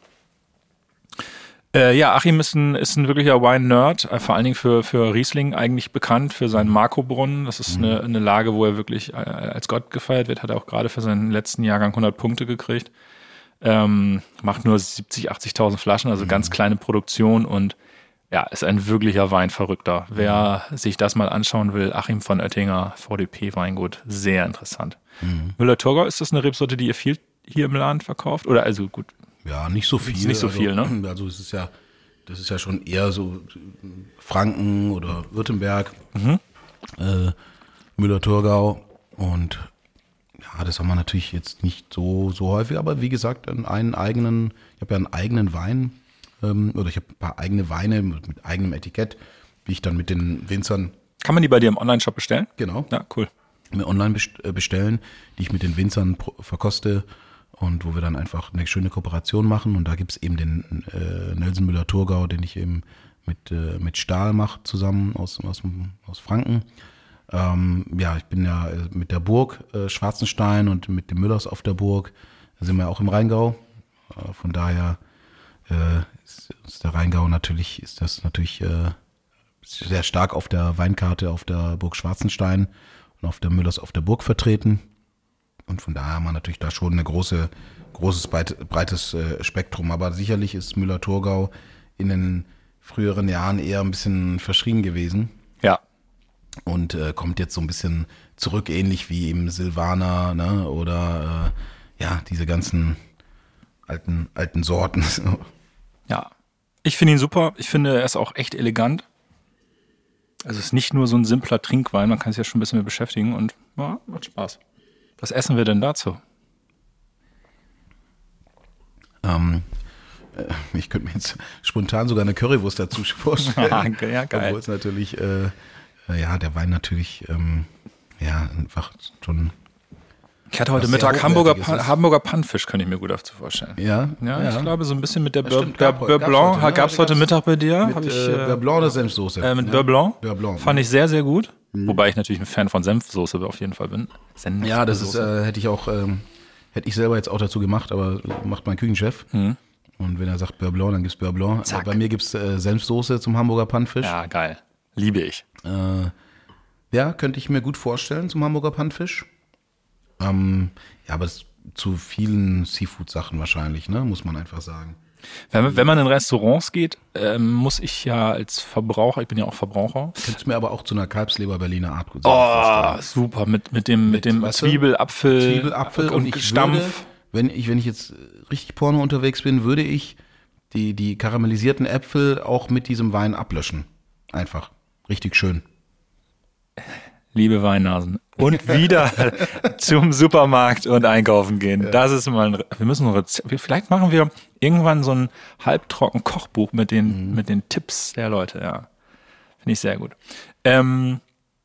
äh, ja, Achim ist ein, ist ein wirklicher Wine-Nerd, äh, vor allen Dingen für, für Riesling eigentlich bekannt, für seinen Marco-Brunnen. Das ist eine, eine Lage, wo er wirklich äh, als Gott gefeiert wird, hat er auch gerade für seinen letzten Jahrgang hundert Punkte gekriegt. Ähm, macht nur siebzig, achtzigtausend Flaschen, also ganz kleine Produktion und ja, ist ein wirklicher Weinverrückter. Wer sich das mal anschauen will, Achim von Oettinger, V D P Weingut, sehr interessant. Mhm. Müller-Thurgau, ist das eine Rebsorte, die ihr viel hier im Laden verkauft? Oder also gut, Ja, nicht so viel. Ist nicht so also, viel, ne? Also es ist ja, das ist ja schon eher so Franken oder Württemberg, Mhm. äh, Müller-Thurgau und ja, das haben wir natürlich jetzt nicht so, so häufig, aber wie gesagt, einen eigenen, ich habe ja einen eigenen Wein, ähm, oder ich habe ein paar eigene Weine mit, mit eigenem Etikett, wie ich dann mit den Winzern, kann man die bei dir im Online-Shop bestellen? genau, Ja, cool. mir online best- äh, bestellen, die ich mit den Winzern pro- verkoste und wo wir dann einfach eine schöne Kooperation machen. Und da gibt's eben den äh, Nelson Müller-Thurgau, den ich eben mit, äh, mit Stahl mache, zusammen aus, aus, aus Franken. Ähm, ja, ich bin ja äh, mit der Burg äh, Schwarzenstein und mit dem Müllers auf der Burg, da sind wir auch im Rheingau. Äh, von daher äh, ist, ist der Rheingau natürlich, ist das natürlich äh, sehr stark auf der Weinkarte auf der Burg Schwarzenstein und auf der Müllers auf der Burg vertreten. Und von daher haben wir natürlich da schon eine große, großes, breit, breites äh, Spektrum. Aber sicherlich ist Müller-Thurgau in den früheren Jahren eher ein bisschen verschrien gewesen Ja. und äh, kommt jetzt so ein bisschen zurück, ähnlich wie im Silvaner, ne? Oder äh, ja, diese ganzen alten, alten Sorten. Ja. Ich finde ihn super. Ich finde, er ist auch echt elegant. Also es ist nicht nur so ein simpler Trinkwein, man kann sich ja schon ein bisschen mit beschäftigen und ja, macht Spaß. Was essen wir denn dazu? ähm, äh, ich könnte mir jetzt spontan sogar eine Currywurst dazu vorstellen. Ja, geil. Obwohl es natürlich, äh, äh, ja, der Wein natürlich, ähm, ja, einfach schon. Ich hatte heute Was sehr Mittag Hamburger, Hochwertiges Pan, ist. Hamburger Pannfisch, kann ich mir gut dazu vorstellen. Ja, Ja, ich glaube, so ein bisschen mit der Ja, Beurre stimmt, Beurre gab- Beurre gab's Blanc. heute, ne? Gab es heute Gab's Mittag bei dir? Mit Hab ich, äh, äh, Beurre Blanc oder Senfsoße? äh, mit Ja. Beurre Blanc. Beurre Blanc. Fand ich sehr, sehr gut. Wobei ich natürlich ein Fan von Senfsoße auf jeden Fall bin. Senfsoße. Ja, das ist, äh, hätte ich auch, ähm, hätte ich selber jetzt auch dazu gemacht, aber macht mein Küchenchef. Mhm. Und wenn er sagt Beurre Blanc, dann gibt's Beurre Blanc. Zack. Äh, bei mir gibt's äh, Senfsoße zum Hamburger Pannfisch. Ja, geil. Liebe ich. Äh, ja, könnte ich mir gut vorstellen zum Hamburger Pannfisch. Ähm, ja, aber es zu vielen Seafood-Sachen wahrscheinlich, ne, muss man einfach sagen. Wenn, wenn man in Restaurants geht, ähm, muss ich ja als Verbraucher, ich bin ja auch Verbraucher. Könntest mir aber auch zu einer Kalbsleber Berliner Art gut Oh, super, mit, mit dem, mit dem weißt du, Zwiebel, Apfel, Zwiebelapfel und, ich Stampf. würde, wenn ich, wenn ich jetzt richtig Porno unterwegs bin, würde ich die, die karamellisierten Äpfel auch mit diesem Wein ablöschen. Einfach. Richtig schön. Liebe Weinnasen. Und wieder zum Supermarkt und einkaufen gehen. Das ist mal ein, wir müssen ein Rezept, vielleicht machen wir irgendwann so ein halbtrocken Kochbuch mit den, Mhm. mit den Tipps der Leute, ja. Finde ich sehr gut. Ähm,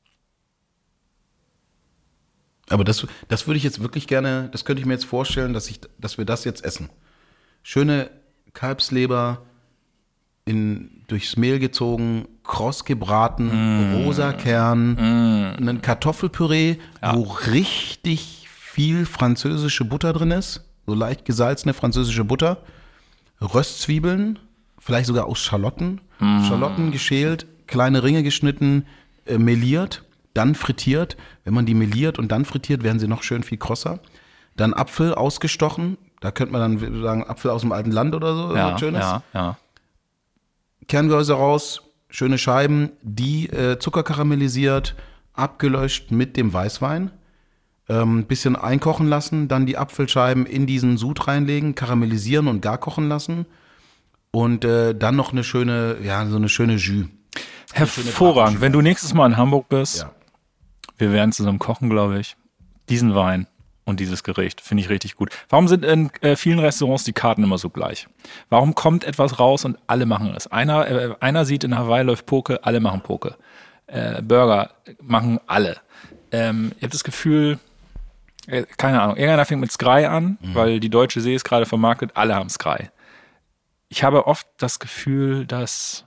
Aber das, das würde ich jetzt wirklich gerne, das könnte ich mir jetzt vorstellen, dass ich, dass wir das jetzt essen. Schöne Kalbsleber in, durchs Mehl gezogen, kross gebraten, Mm. rosa Kern, ein Kartoffelpüree, wo richtig viel französische Butter drin ist, so leicht gesalzene französische Butter, Röstzwiebeln, vielleicht sogar aus Schalotten. Mm. Schalotten geschält, kleine Ringe geschnitten, äh, meliert, dann frittiert. Wenn man die meliert und dann frittiert, werden sie noch schön viel krosser. Dann Apfel ausgestochen. Da könnte man dann sagen, Apfel aus dem alten Land oder so. Ja, was Schönes. ja, ja. Kerngehäuse raus, schöne Scheiben, die äh, Zucker karamellisiert, abgelöscht mit dem Weißwein. Ähm, bisschen einkochen lassen, dann die Apfelscheiben in diesen Sud reinlegen, karamellisieren und gar kochen lassen. Und äh, dann noch eine schöne, ja, so eine schöne Jus. Hervorragend. Wenn du nächstes Mal in Hamburg bist, Ja. wir werden zusammen kochen, glaube ich. Diesen Wein und dieses Gericht finde ich richtig gut. Warum sind in äh, vielen Restaurants die Karten immer so gleich? Warum kommt etwas raus und alle machen es? Einer, äh, einer sieht, in Hawaii läuft Poke, alle machen Poke. Äh, Burger machen alle. Ähm, ich habe das Gefühl, äh, keine Ahnung, irgendeiner fängt mit Skrei an, mhm. weil die Deutsche See ist gerade vermarktet, alle haben Skrei. Ich habe oft das Gefühl, dass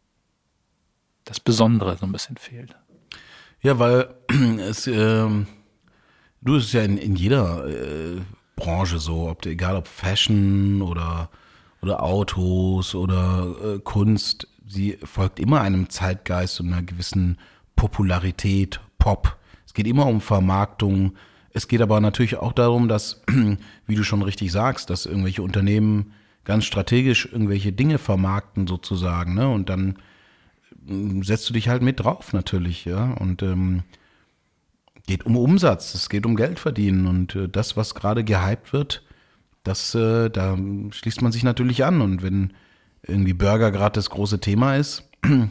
das Besondere so ein bisschen fehlt. Ja, weil es, ähm, du, es ist ja in, in jeder äh, Branche so, ob egal ob Fashion oder, oder Autos oder äh, Kunst, sie folgt immer einem Zeitgeist und einer gewissen Popularität, Pop. Es geht immer um Vermarktung. Es geht aber natürlich auch darum, dass, wie du schon richtig sagst, dass irgendwelche Unternehmen ganz strategisch irgendwelche Dinge vermarkten sozusagen, ne? Und dann setzt du dich halt mit drauf natürlich, ja. Und ähm, geht um Umsatz, es geht um Geld verdienen und äh, das, was gerade gehypt wird, das, äh, da schließt man sich natürlich an. Und wenn irgendwie Burger gerade das große Thema ist,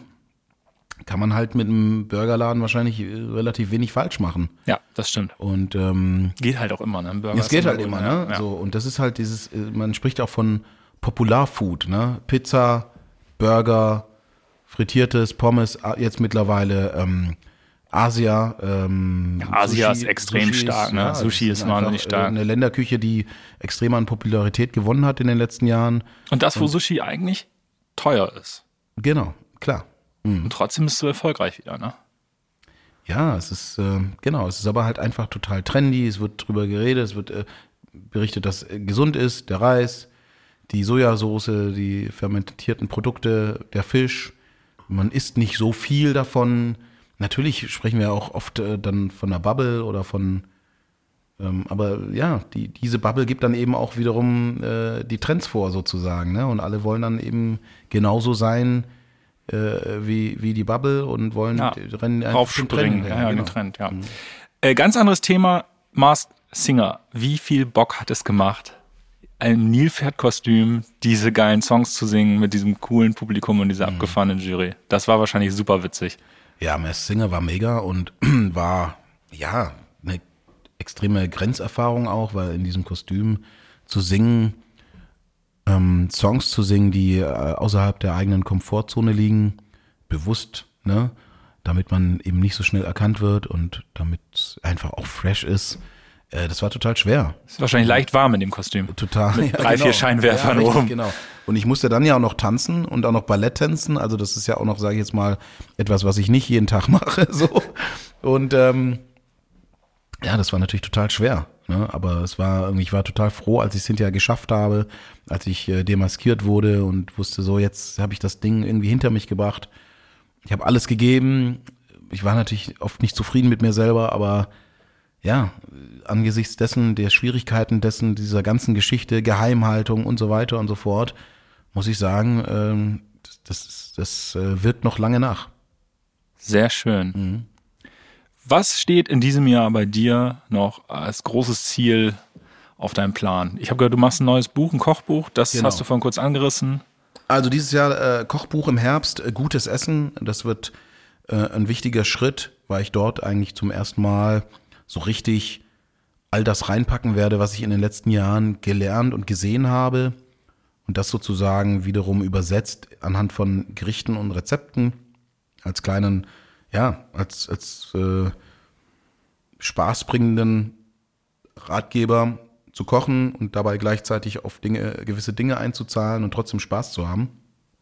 kann man halt mit einem Burgerladen wahrscheinlich relativ wenig falsch machen. Ja, das stimmt. Und ähm, geht halt auch immer, ne? Ein Burger es geht ist halt gut, immer, ja. ne? Ja. So, und das ist halt dieses, man spricht auch von Popularfood, ne? Pizza, Burger, frittiertes, Pommes, jetzt mittlerweile ähm, Asia. Ähm, Ja, Asia Sushi, ist extrem Sushi stark, ist, ne? ja, Sushi ist wahnsinnig stark. Eine Länderküche, die extrem an Popularität gewonnen hat in den letzten Jahren. Und das, wo Sushi eigentlich teuer ist. Genau, klar. Mhm. Und trotzdem bist du erfolgreich wieder, ne? Ja, es ist, äh, genau, es ist aber halt einfach total trendy, es wird drüber geredet, es wird äh, berichtet, dass äh, gesund ist, der Reis, die Sojasauce, die fermentierten Produkte, der Fisch. Man isst nicht so viel davon. Natürlich sprechen wir auch oft äh, dann von einer Bubble oder von, ähm, aber ja, die, diese Bubble gibt dann eben auch wiederum äh, die Trends vor sozusagen, ne? Und alle wollen dann eben genauso sein äh, wie, wie die Bubble und wollen Ja, rennen einfach aufspringen, Trend, ja, ja, genau. getrennt, ja. Mhm. Äh, ganz anderes Thema, Masked Singer. Wie viel Bock hat es gemacht, ein Nilpferdkostüm, diese geilen Songs zu singen mit diesem coolen Publikum und dieser mhm. abgefahrenen Jury? Das war wahrscheinlich super witzig. Ja, Masked Singer war mega und war, ja, eine extreme Grenzerfahrung auch, weil in diesem Kostüm zu singen, ähm, Songs zu singen, die äh, außerhalb der eigenen Komfortzone liegen, bewusst, ne, damit man eben nicht so schnell erkannt wird und damit es einfach auch fresh ist. Äh, das war total schwer. Ist wahrscheinlich leicht warm in dem Kostüm. Total. Mit ja, drei, genau. vier Scheinwerfern ja, richtig, oben. Genau. Und ich musste dann ja auch noch tanzen und auch noch Ballett tanzen. Also das ist ja auch noch, sage ich jetzt mal, etwas, was ich nicht jeden Tag mache. So. Und ähm, ja, das war natürlich total schwer. Ne? Aber es war irgendwie, ich war total froh, als ich es hinterher geschafft habe, als ich äh, demaskiert wurde und wusste so, jetzt habe ich das Ding irgendwie hinter mich gebracht. Ich habe alles gegeben. Ich war natürlich oft nicht zufrieden mit mir selber, aber ja, angesichts dessen, der Schwierigkeiten dessen, dieser ganzen Geschichte, Geheimhaltung und so weiter und so fort, muss ich sagen, ähm, das, das, das äh, wirkt noch lange nach. Sehr schön. Mhm. Was steht in diesem Jahr bei dir noch als großes Ziel auf deinem Plan? Ich habe gehört, du machst ein neues Buch, ein Kochbuch, das Genau. hast du vorhin kurz angerissen. Also dieses Jahr äh, Kochbuch im Herbst, äh, gutes Essen, das wird äh, ein wichtiger Schritt, weil ich dort eigentlich zum ersten Mal so richtig all das reinpacken werde, was ich in den letzten Jahren gelernt und gesehen habe und das sozusagen wiederum übersetzt anhand von Gerichten und Rezepten als kleinen, ja, als, als äh, spaßbringenden Ratgeber zu kochen und dabei gleichzeitig auf Dinge, gewisse Dinge einzuzahlen und trotzdem Spaß zu haben.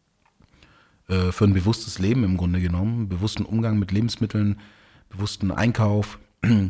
Äh, für ein bewusstes Leben im Grunde genommen, bewussten Umgang mit Lebensmitteln, bewussten Einkauf.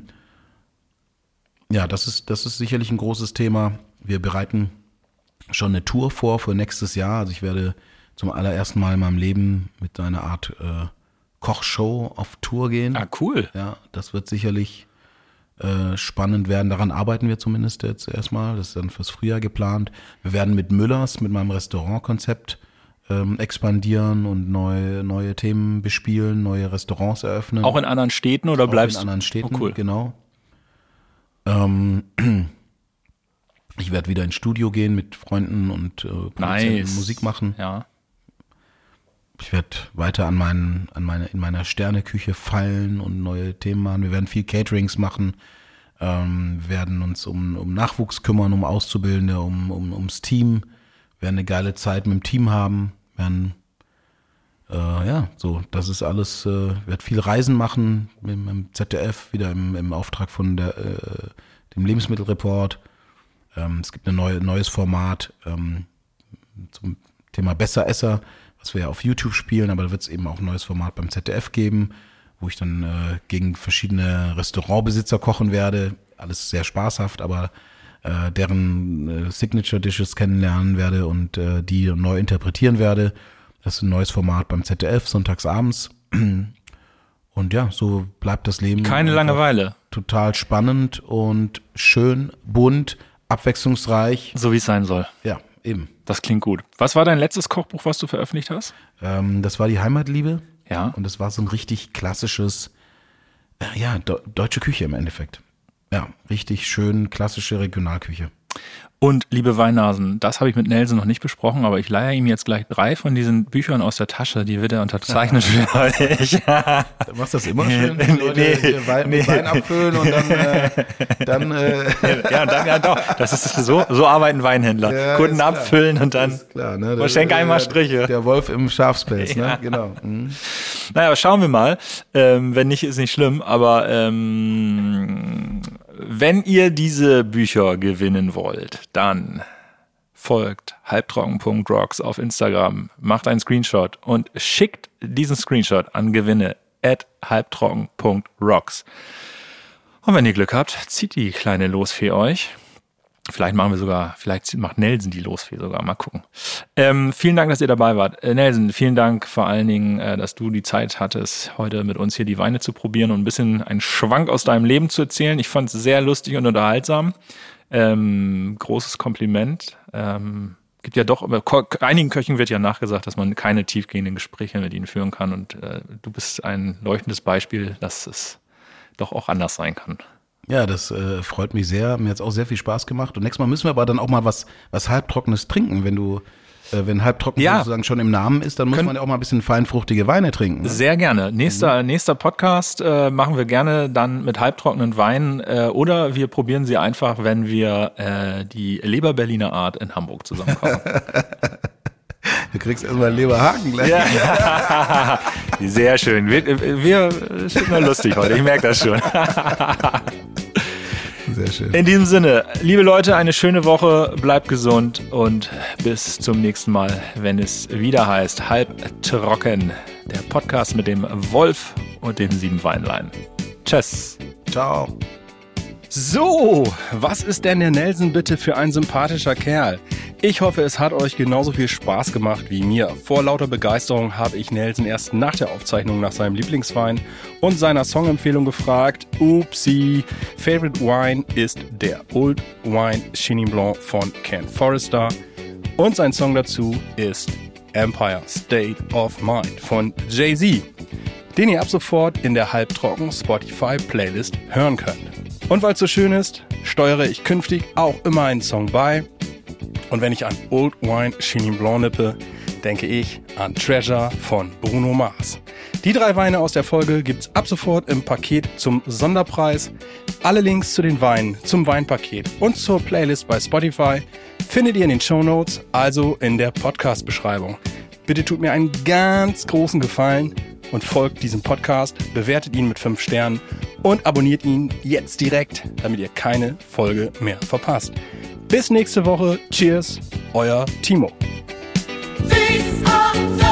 Ja, das ist, das ist sicherlich ein großes Thema. Wir bereiten schon eine Tour vor für nächstes Jahr. Also ich werde zum allerersten Mal in meinem Leben mit einer Art äh, Kochshow auf Tour gehen. Ah, cool. Ja, das wird sicherlich äh, spannend werden. Daran arbeiten wir zumindest jetzt erstmal. Das ist dann fürs Frühjahr geplant. Wir werden mit Müllers, mit meinem Restaurantkonzept ähm, expandieren und neue, neue Themen bespielen, neue Restaurants eröffnen. Auch in anderen Städten oder Auch bleibst du? in anderen Städten, Oh, cool. genau. Ähm, ich werde wieder ins Studio gehen mit Freunden und äh, Produzenten Nice. Musik machen. Ja. Ich werde weiter an meinen, an meine, in meiner Sterneküche feilen und neue Themen machen. Wir werden viel Caterings machen, ähm, werden uns um, um Nachwuchs kümmern, um Auszubildende, um, um, ums Team. Wir werden eine geile Zeit mit dem Team haben. Werden, äh, ja, so, das ist alles, äh, werde viel Reisen machen mit, mit dem Z D F, wieder im, im Auftrag von der, äh, dem Lebensmittelreport. Ähm, es gibt ein neue, neues Format ähm, zum Thema Besseresser, was wir ja auf YouTube spielen, aber da wird es eben auch ein neues Format beim Z D F geben, wo ich dann äh, gegen verschiedene Restaurantbesitzer kochen werde. Alles sehr spaßhaft, aber äh, deren äh, Signature Dishes kennenlernen werde und äh, die neu interpretieren werde. Das ist ein neues Format beim Z D F, sonntags abends. Und ja, so bleibt das Leben. Keine Langeweile. Total spannend und schön, bunt, abwechslungsreich. So wie es sein soll. Ja, eben. Das klingt gut. Was war dein letztes Kochbuch, was du veröffentlicht hast? Ähm, das war die Heimatliebe. Ja. Und das war so ein richtig klassisches, äh, ja, do- deutsche Küche im Endeffekt. Ja, richtig schön klassische Regionalküche. Und liebe Weinnasen, das habe ich mit Nelson noch nicht besprochen, aber ich leihe ihm jetzt gleich drei von diesen Büchern aus der Tasche, die wird er unterzeichnet für euch. Du machst das immer schön, wenn die Leute Nee, hier Wein, nee. mit Wein abfüllen und dann, äh, dann äh, Ja, und dann, ja doch, das ist so, so arbeiten Weinhändler. Ja, Kunden ist klar. abfüllen und dann, ist klar, ne? man schenkt einmal Striche. Der Wolf im Schafspelz, Ja. ne? Genau. Mhm. Naja, schauen wir mal. Ähm, wenn nicht, ist nicht schlimm, aber ähm, wenn ihr diese Bücher gewinnen wollt, dann folgt halbtrocken punkt rocks auf Instagram, macht einen Screenshot und schickt diesen Screenshot an gewinne at halbtrocken punkt rocks. Und wenn ihr Glück habt, zieht die kleine Losfee euch. Vielleicht machen wir sogar, vielleicht macht Nelson die Losfee sogar, mal gucken. Ähm, vielen Dank, dass ihr dabei wart. Äh, Nelson, vielen Dank vor allen Dingen, äh, dass du die Zeit hattest, heute mit uns hier die Weine zu probieren und ein bisschen einen Schwank aus deinem Leben zu erzählen. Ich fand es sehr lustig und unterhaltsam. Ähm, großes Kompliment. Ähm, gibt ja doch, aber Ko- einigen Köchen wird ja nachgesagt, dass man keine tiefgehenden Gespräche mit ihnen führen kann und äh, du bist ein leuchtendes Beispiel, dass es doch auch anders sein kann. Ja, das äh, freut mich sehr. Mir hat's auch sehr viel Spaß gemacht. Und nächstes Mal müssen wir aber dann auch mal was, was Halbtrockenes trinken. Wenn du, äh, wenn Halbtrocken Ja. sozusagen schon im Namen ist, dann muss Können- man ja auch mal ein bisschen feinfruchtige Weine trinken. Ne? Sehr gerne. Nächster, nächster Podcast äh, machen wir gerne dann mit halbtrockenen Weinen äh, oder wir probieren sie einfach, wenn wir äh, die Leber-Berliner Art in Hamburg zusammen kochen. Du kriegst erstmal Leberhaken gleich. Ja. Sehr schön. Wir, wir es wird nur lustig heute, ich merke das schon. Sehr schön. In diesem Sinne, liebe Leute, eine schöne Woche, bleibt gesund und bis zum nächsten Mal, wenn es wieder heißt Halbtrocken, der Podcast mit dem Wolf und den sieben Weinlein. Tschüss. Ciao. So, was ist denn der Nelson bitte für ein sympathischer Kerl? Ich hoffe, es hat euch genauso viel Spaß gemacht wie mir. Vor lauter Begeisterung habe ich Nelson erst nach der Aufzeichnung nach seinem Lieblingswein und seiner Songempfehlung gefragt. Upsi, Favorite Wine ist der Old Wine Chenin Blanc von Ken Forrester und sein Song dazu ist Empire State of Mind von Jay-Z, den ihr ab sofort in der halbtrocken Spotify Playlist hören könnt. Und weil es so schön ist, steuere ich künftig auch immer einen Song bei. Und wenn ich an Old Wine Chenin Blanc nippe, denke ich an Treasure von Bruno Mars. Die drei Weine aus der Folge gibt's ab sofort im Paket zum Sonderpreis. Alle Links zu den Weinen, zum Weinpaket und zur Playlist bei Spotify findet ihr in den Shownotes, also in der Podcast-Beschreibung. Bitte tut mir einen ganz großen Gefallen und folgt diesem Podcast, bewertet ihn mit fünf Sternen und abonniert ihn jetzt direkt, damit ihr keine Folge mehr verpasst. Bis nächste Woche. Cheers, euer Timo. Face of